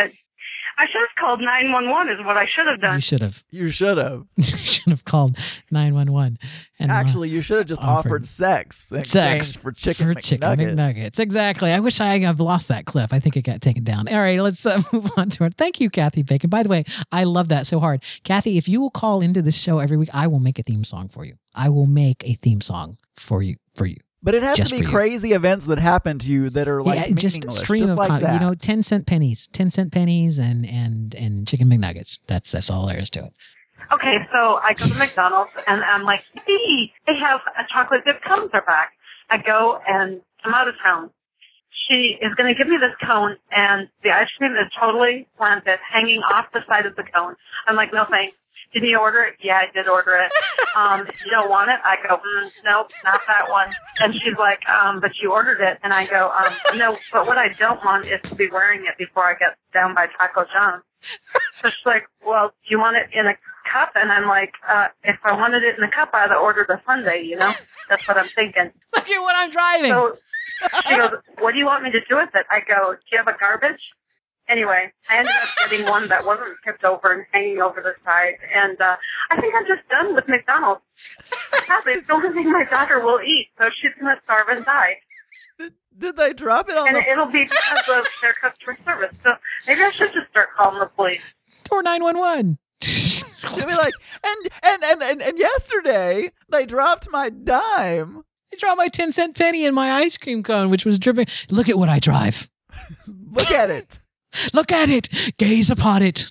I should have called nine one one is what I should have done. You should have. You should have. You should have called nine one one. And Actually, you should have just offered, offered sex in sex exchange for chicken for chicken McNuggets. McNuggets. Exactly. I wish I have lost that clip. I think it got taken down. All right, let's uh, move on to it. Thank you, Kathy Bacon. By the way, I love that so hard. Kathy, if you will call into this show every week, I will make a theme song for you. I will make a theme song for you. For you. But it has Just to be for you. crazy events that happen to you that are like yeah, meaningless. just stream just of like con- that. you know, ten cent pennies, ten cent pennies, and and and chicken McNuggets. That's that's all there is to it. Okay, so I go to McDonald's and I'm like, hey, they have a chocolate dip cones are back. I go and I'm out of town. She is going to give me this cone and the ice cream is totally slanted, hanging off the side of the cone. I'm like, no thanks. Did you order it? Yeah, I did order it. Um, you don't want it? I go, mm, nope, not that one. And she's like, um, but you ordered it. And I go, um, no, but what I don't want is to be wearing it before I get down by Taco John's. So she's like, well, do you want it in a cup? And I'm like, uh, if I wanted it in a cup, I'd have ordered a sundae, you know? That's what I'm thinking. Look at what I'm driving. So she goes, what do you want me to do with it? I go, do you have a garbage? Anyway, I ended up getting one that wasn't tipped over and hanging over the side. And uh, I think I'm just done with McDonald's. Sadly, it's the only thing my daughter will eat, so she's going to starve and die. Did, did they drop it on and the... it'll be because of their customer service. So maybe I should just start calling the police. Or nine one one. She'll be like, and, and, and, and, and yesterday, they dropped my dime. They dropped my ten cent penny in my ice cream cone, which was dripping. Look at what I drive. Look at it. Look at it. Gaze upon it.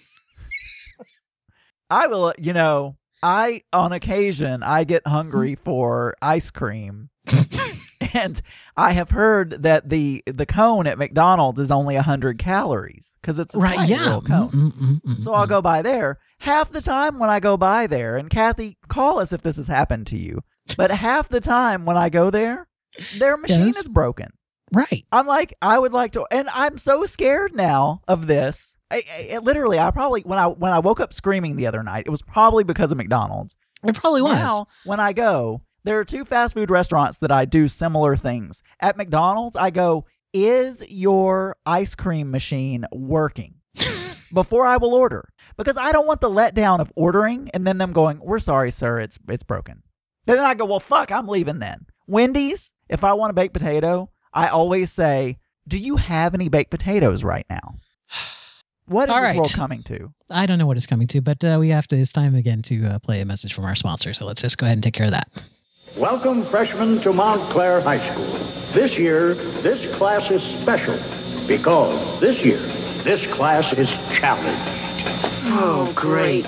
I will, you know, I, on occasion, I get hungry for ice cream. And I have heard that the the cone at McDonald's is only one hundred calories because it's a right, tiny yeah. little cone. Mm, mm, mm, so I'll go by there. Half the time when I go by there, and Kathy, call us if this has happened to you, but half the time when I go there, their machine yes. is broken. Right. I'm like, I would like to, and I'm so scared now of this. I, I, literally, I probably, when I when I woke up screaming the other night, it was probably because of McDonald's. It probably was. Now, when I go, there are two fast food restaurants that I do similar things. At McDonald's, I go, is your ice cream machine working? before I will order, because I don't want the letdown of ordering and then them going, "We're sorry, sir, it's it's broken." Then I go, "Well, fuck, I'm leaving then." Wendy's, if I want a baked potato, I always say, "Do you have any baked potatoes right now?" What is All this right. world coming to? I don't know what it's coming to, but uh, we have to. It's time again to uh, play a message from our sponsor. So let's just go ahead and take care of that. Welcome, freshmen, to Montclair High School. This year, this class is special because this year, this class is challenged. Oh, great.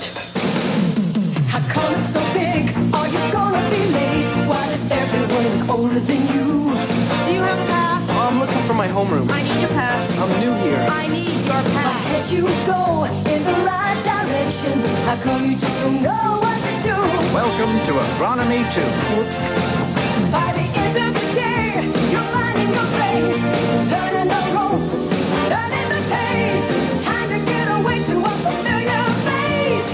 How come it's so big? Are you gonna be late? Why does everyone look older than you? Do you have a pass? Oh, I'm looking for my homeroom. I need your pass. I'm new here. I need your pass. Let you go in the right direction. How come you just don't know what to do? Welcome to Agronomy two. Whoops. By the end of the day, you're finding your place, learning the ropes, learning the pace. Time to get away to a familiar place.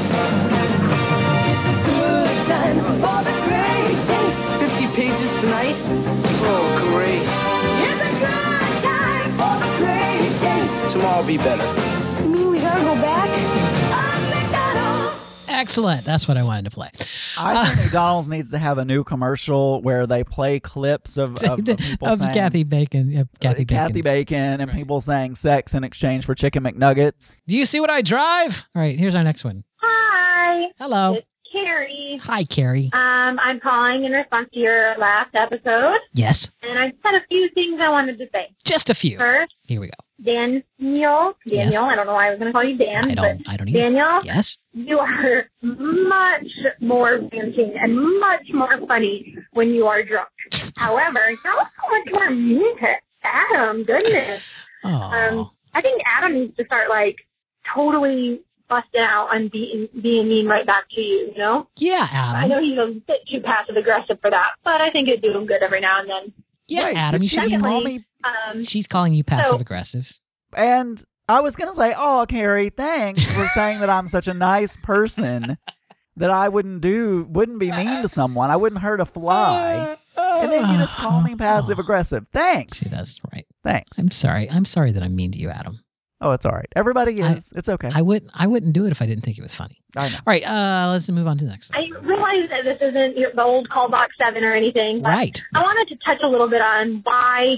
It's a good time for the great taste. fifty pages tonight? Oh, great. It's a good time for the great taste. Tomorrow will be better. You mean we gotta go back? I'm McDonald's. Excellent. That's what I wanted to play. I think McDonald's needs to have a new commercial where they play clips of, of, of people of saying Kathy Bacon. Of Kathy, Kathy Bacon and people saying sex in exchange for chicken McNuggets. Do you see what I drive? All right, here's our next one. Hi. Hello. It's Carrie. Hi, Carrie. Um, I'm calling in response to your last episode. Yes. And I just had a few things I wanted to say. Just a few. First, Here we go. Daniel. Daniel. Yes. I don't know why I was going to call you Dan. I don't. But I don't even. Daniel. Yes. You are much more ranting and much more funny when you are drunk. However, you're also much more mean to Adam. Goodness. Oh. Um, I think Adam needs to start like totally busting out and being being mean right back to you. You know? Yeah, Adam. I know he's a bit too passive aggressive for that, but I think it'd do him good every now and then. Yeah, Wait, Adam. did You she should be just call more- me? Um, She's calling you passive aggressive. And I was going to say, "Oh, Carrie, thanks for saying that I'm such a nice person that I wouldn't do, wouldn't be mean to someone. I wouldn't hurt a fly." And then you just call me passive aggressive. Thanks. See, that's right. Thanks. I'm sorry. I'm sorry that I'm mean to you, Adam. Oh, it's all right. Everybody I- is. It's okay. I wouldn't. I wouldn't do it if I didn't think it was funny. I know. All right. Uh, let's move on to the next one. I realize that this isn't your, the old call box seven or anything, but Right. I wanted to touch a little bit on why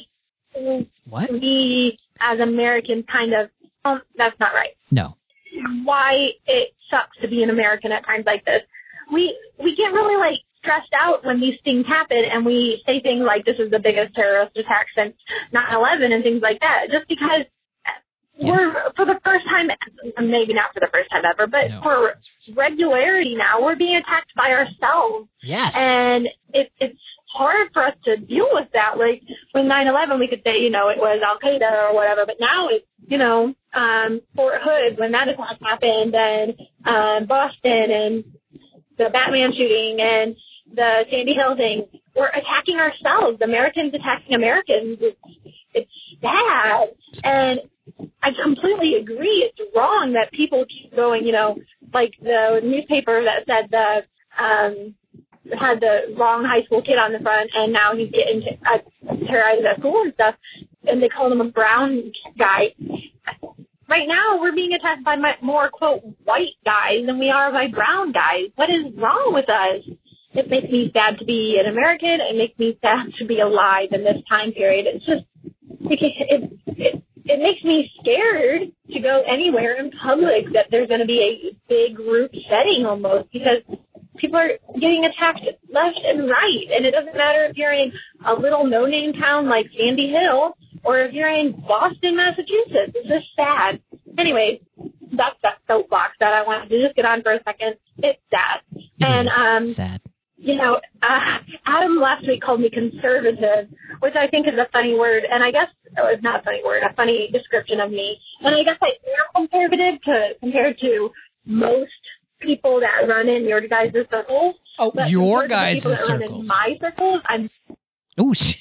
What? we as Americans kind of, um, that's not right. No. Why it sucks to be an American at times like this. We we get really like stressed out when these things happen, and we say things like this is the biggest terrorist attack since nine eleven and things like that, just because we're for the first time, maybe not for the first time ever, but for regularity now, we're being attacked by ourselves. Yes. And it, it's hard for us to deal with that. Like with nine eleven, we could say, you know, it was Al Qaeda or whatever, but now it's, you know, um, Fort Hood when that attack happened, and um, Boston and the Batman shooting and the Sandy Hill thing. We're attacking ourselves. Americans attacking Americans. It's, it's bad. And I completely agree. It's wrong that people keep going, you know, like the newspaper that said the, um, had the wrong high school kid on the front, and now he's getting uh, terrorized at school and stuff, and they called him a brown guy. Right now, we're being attacked by my, more, quote, white guys than we are by brown guys. What is wrong with us? It makes me sad to be an American. It makes me sad to be alive in this time period. It's just, it, it, it, it makes me scared to go anywhere in public that there's going to be a big group setting almost, because people are getting attacked left and right. And it doesn't matter if you're in a little no-name town like Sandy Hill or if you're in Boston, Massachusetts. It's just sad. Anyway, that's that soapbox that I wanted to just get on for a second. It's sad. It and, is um, sad. You know, uh, Adam last week called me conservative, which I think is a funny word. And I guess, oh, it's not a funny word, a funny description of me. And I guess I am conservative to, compared to most people that run in your guys' circles. Oh, But your compared to the guys' people that run circles. in my circles, I'm Ooh, she,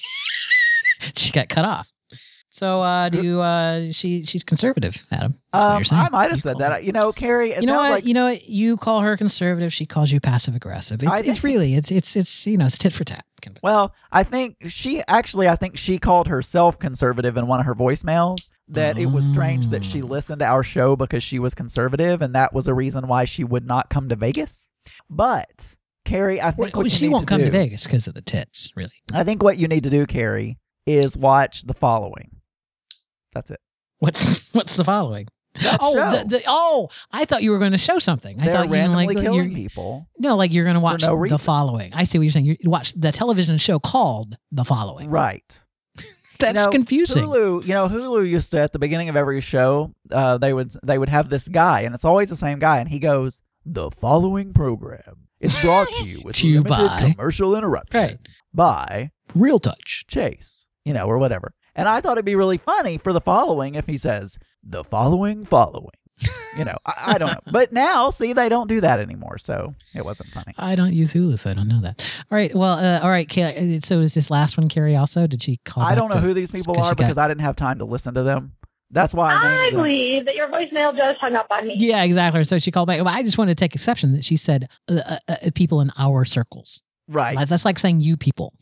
she got cut off. So, uh, do you, uh, she, she's conservative, Adam. That's what Um, you're saying. I might have said that. You know, Carrie, it you know sounds what? like you know what? You call her conservative. She calls you passive aggressive. It's, I it's think- really, it's, it's, it's, you know, it's tit for tat. Well, I think she actually, I think she called herself conservative in one of her voicemails. that it was strange that Oh. she listened to our show because she was conservative, and that was a reason why she would not come to Vegas. But Carrie, I think Well, what she you need won't to come do, to Vegas because of the tits, really. I think what you need to do, Carrie, is watch the following. That's it. What's what's the following? That oh, show. the, the, oh! I thought you were going to show something. I They're thought you were randomly like killing you're, people. No, like you're going to watch no the reason. following. I see what you're saying. You watch the television show called The Following. Right. That's You know, confusing. Hulu, you know, Hulu used to at the beginning of every show, uh, they would they would have this guy, and it's always the same guy, and he goes, "The following program is brought to you with To you limited by- commercial interruption Right. by Real Touch Chase," you know, or whatever. And I thought it'd be really funny for the following if he says, "The following following." You know, I, I don't know. But now, see, they don't do that anymore, so it wasn't funny. I don't use Hulu, so I don't know that. All right. Well, uh, all right. Kay, so is this last one Carrie also? Did she call I back don't know to- who these people 'cause are she got- because I didn't have time to listen to them. That's why I I named them. believe that your voicemail just hung up on me. Yeah, exactly. So she called back. Well, I just wanted to take exception that she said uh, uh, uh, people in our circles. Right. Like, that's like saying you people.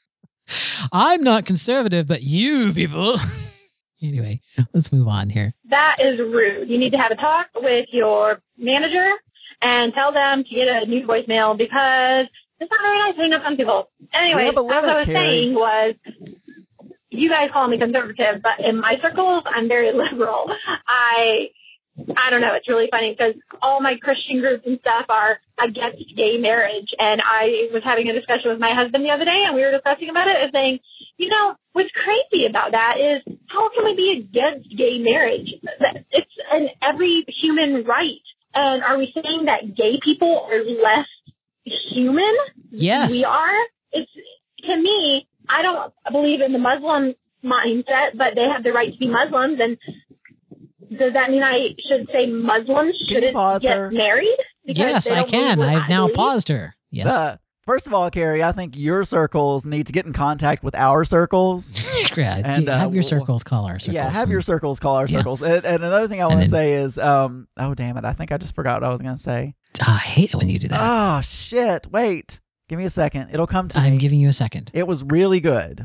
I'm not conservative, but you people. Anyway, let's move on here. That is rude. You need to have a talk with your manager and tell them to get a new voicemail because it's not very nice hanging up on people. Anyway, have a as limit, I was Carrie. saying was, you guys call me conservative, but in my circles, I'm very liberal. I I don't know. It's really funny because all my Christian groups and stuff are against gay marriage. And I was having a discussion with my husband the other day, and we were discussing about it and saying, you know, what's crazy about that is how can we be against gay marriage? It's an every human right. And are we saying that gay people are less human? Yes. We are. It's, to me, I don't believe in the Muslim mindset, but they have the right to be Muslims. And does that mean I should say Muslims Can you shouldn't pause get her? married? Because Yes, they I don't believe can. what I've I now believe? paused her. Yes. Uh, first of all, Carrie, I think your circles need to get in contact with our circles. Yeah, And, uh, have your w- circles call our circles. Yeah, have your and- circles call our Yeah. circles. And, and another thing I want And to then- say is, um, oh, damn it. I think I just forgot what I was going to say. Ah, I hate it when you do that. Oh, shit. Wait. Give me a second. It'll come to I'm me. giving you a second. It was really good.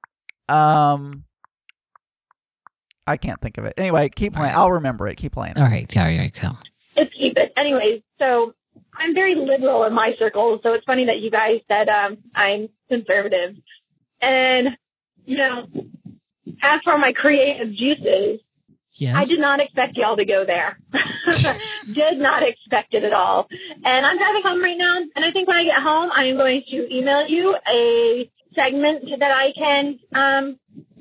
Um, I can't think of it. Anyway, keep playing. I'll remember it. Keep playing. All right, Carrie, all right, come. Let's keep it. Anyways, so I'm very liberal in my circles, so it's funny that you guys said um, I'm conservative. And, you know, as for my creative juices, Yes. I did not expect y'all to go there. Did not expect it at all. And I'm driving home right now, and I think when I get home, I am going to email you a segment that I can um,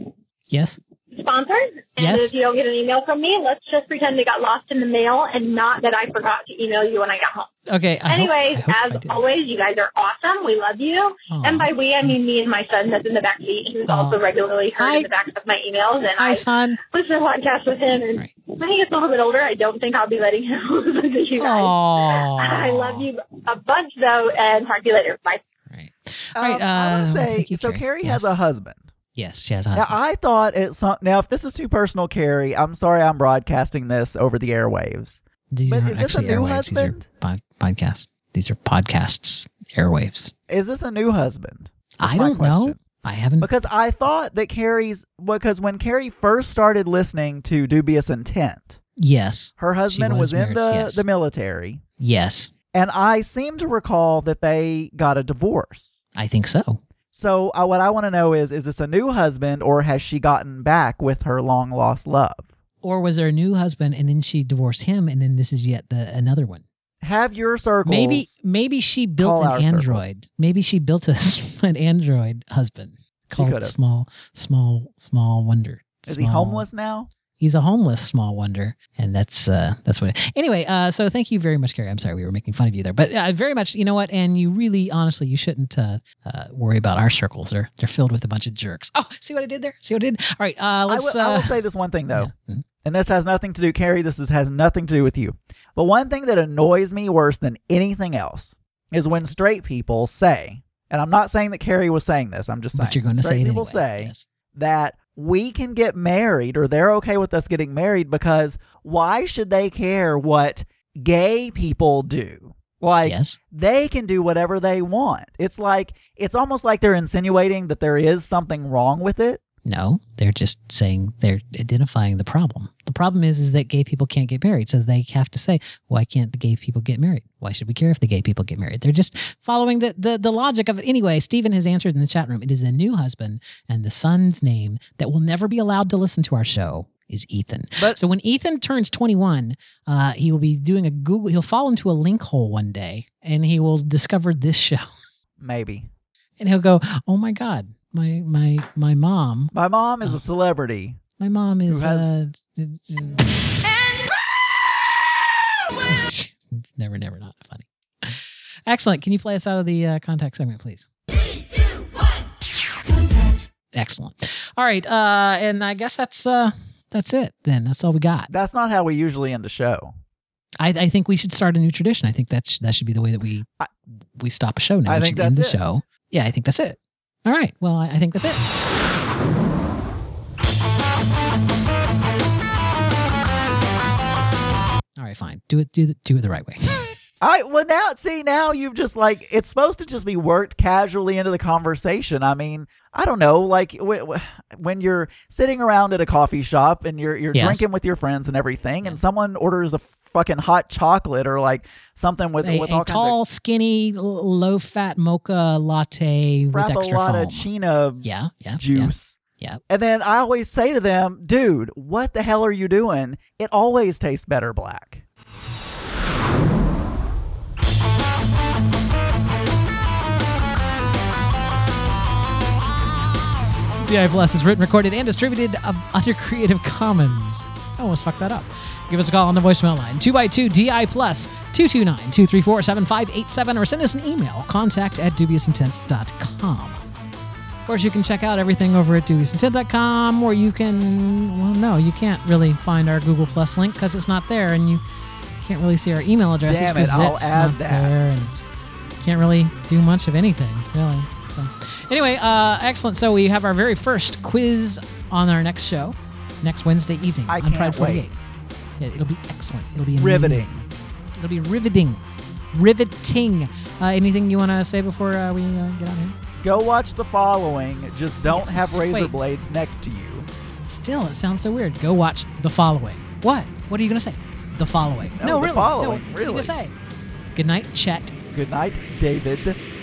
Yes. sponsor. And Yes. if you don't get an email from me, let's just pretend it got lost in the mail and not that I forgot to email you when I got home. Okay. I hope- Anyways, I hope I as did. always, you guys are awesome. We love you. Aw. And by we, I mean me and my son that's in the back seat, who's also regularly heard Hi. in the back of my emails. And Hi, I son. listen to podcasts with him. And when he gets a little bit older, I don't think I'll be letting him listen to you guys. Aw. I love you a bunch, though, and talk to you later. Bye. All right, Um, I want uh, to say, thank you, so Carrie. Carrie Yes. has a husband. Yes, she has a Now, husband. I thought it's some. Now, if this is too personal, Carrie, I'm sorry I'm broadcasting this over the airwaves. These but aren't is this a actually new airwaves. husband? These are pod- podcasts. These are podcasts, airwaves. Is this a new husband? That's I my don't know. question. I haven't. Because I thought that Carrie's, because when Carrie first started listening to Dubious Intent, Yes. her husband She was, was in married, the, yes. the military. Yes. And I seem to recall that they got a divorce. I think so. So uh, what I want to know is, is this a new husband or has she gotten back with her long lost love? Or was there a new husband and then she divorced him and then this is yet the another one? Have your circles. Maybe maybe she built call our an android. Maybe she built a, an android husband called could've. Small Small Small Wonder. Is he Small- homeless now? He's a homeless small wonder, and that's uh, that's what. It, anyway, uh, so thank you very much, Carrie. I'm sorry we were making fun of you there, but uh, very much, you know what? And you really, honestly, you shouldn't uh, uh, worry about our circles. They're they're filled with a bunch of jerks. Oh, see what I did there? See what I did? All right, uh, I let's. will, I will uh, say this one thing though, Mhm. and this has nothing to do, Carrie. This is, has nothing to do with you. But one thing that annoys me worse than anything else is when straight people say, and I'm not saying that Carrie was saying this. I'm just saying, But you're going to straight say it people anyway, say yes. that we can get married, or they're okay with us getting married because why should they care what gay people do? Like, Yes. they can do whatever they want. It's like, it's almost like they're insinuating that there is something wrong with it. No, they're just saying they're identifying the problem. The problem is, is that gay people can't get married. So they have to say, why can't the gay people get married? Why should we care if the gay people get married? They're just following the, the, the logic of it. Anyway, Stephen has answered in the chat room. It is the new husband, and the son's name that will never be allowed to listen to our show is Ethan. But so when Ethan turns twenty-one, uh, he will be doing a Google, he'll fall into a link hole one day, and he will discover this show. Maybe. And he'll go, oh my God. My my my mom. My mom is a celebrity. My mom is. Who has... uh, never, never, not funny. Excellent. Can you play us out of the uh, contact segment, please? Three, two, one. Excellent. All right, uh, and I guess that's uh, that's it. Then that's all we got. That's not how we usually end the show. I, I think we should start a new tradition. I think that sh- that should be the way that we I, we stop a show now. I we think should that's end the it. show. Yeah, I think that's it. All right. Well, I, I think that's it. All right, fine. Do it. Do the, do it the right way. I well now see now you've just like it's supposed to just be worked casually into the conversation. I mean, I don't know, like w- w- when you're sitting around at a coffee shop and you're you're Yes. drinking with your friends and everything, and someone orders a fucking hot chocolate or like something with A, with a all tall, kinds skinny, l- low-fat mocha latte of with extra foam. Frappuccino Yeah, yeah, juice. Yeah. And then I always say to them, dude, what the hell are you doing? It always tastes better black. D I Plus is written, recorded, and distributed uh, under Creative Commons. I almost fucked that up. Give us a call on the voicemail line, two by two D I Plus, two two nine, two three four, seven five eight seven, or send us an email, contact at dubious intent dot com. Of course, you can check out everything over at dubious intent dot com, or you can, well, no, you can't really find our Google Plus link because it's not there, and you can't really see our email addresses Damn it, because I'll it's add not that. there, and it's, can't really do much of anything, really. So, anyway, uh, excellent. So we have our very first quiz on our next show, next Wednesday evening I on can't Pride forty-eight. wait. Yeah, it'll be excellent. It'll be amazing. Riveting. It'll be riveting. Riveting. Uh, anything you want to say before uh, we uh, get out of here? Go watch The Following. Just don't have razor Wait. blades next to you. Still, it sounds so weird. Go watch The Following. What? What are you going to say? The Following. No, The really. Following, No, what are you really. going to say? Good night, Chet. Good night, David.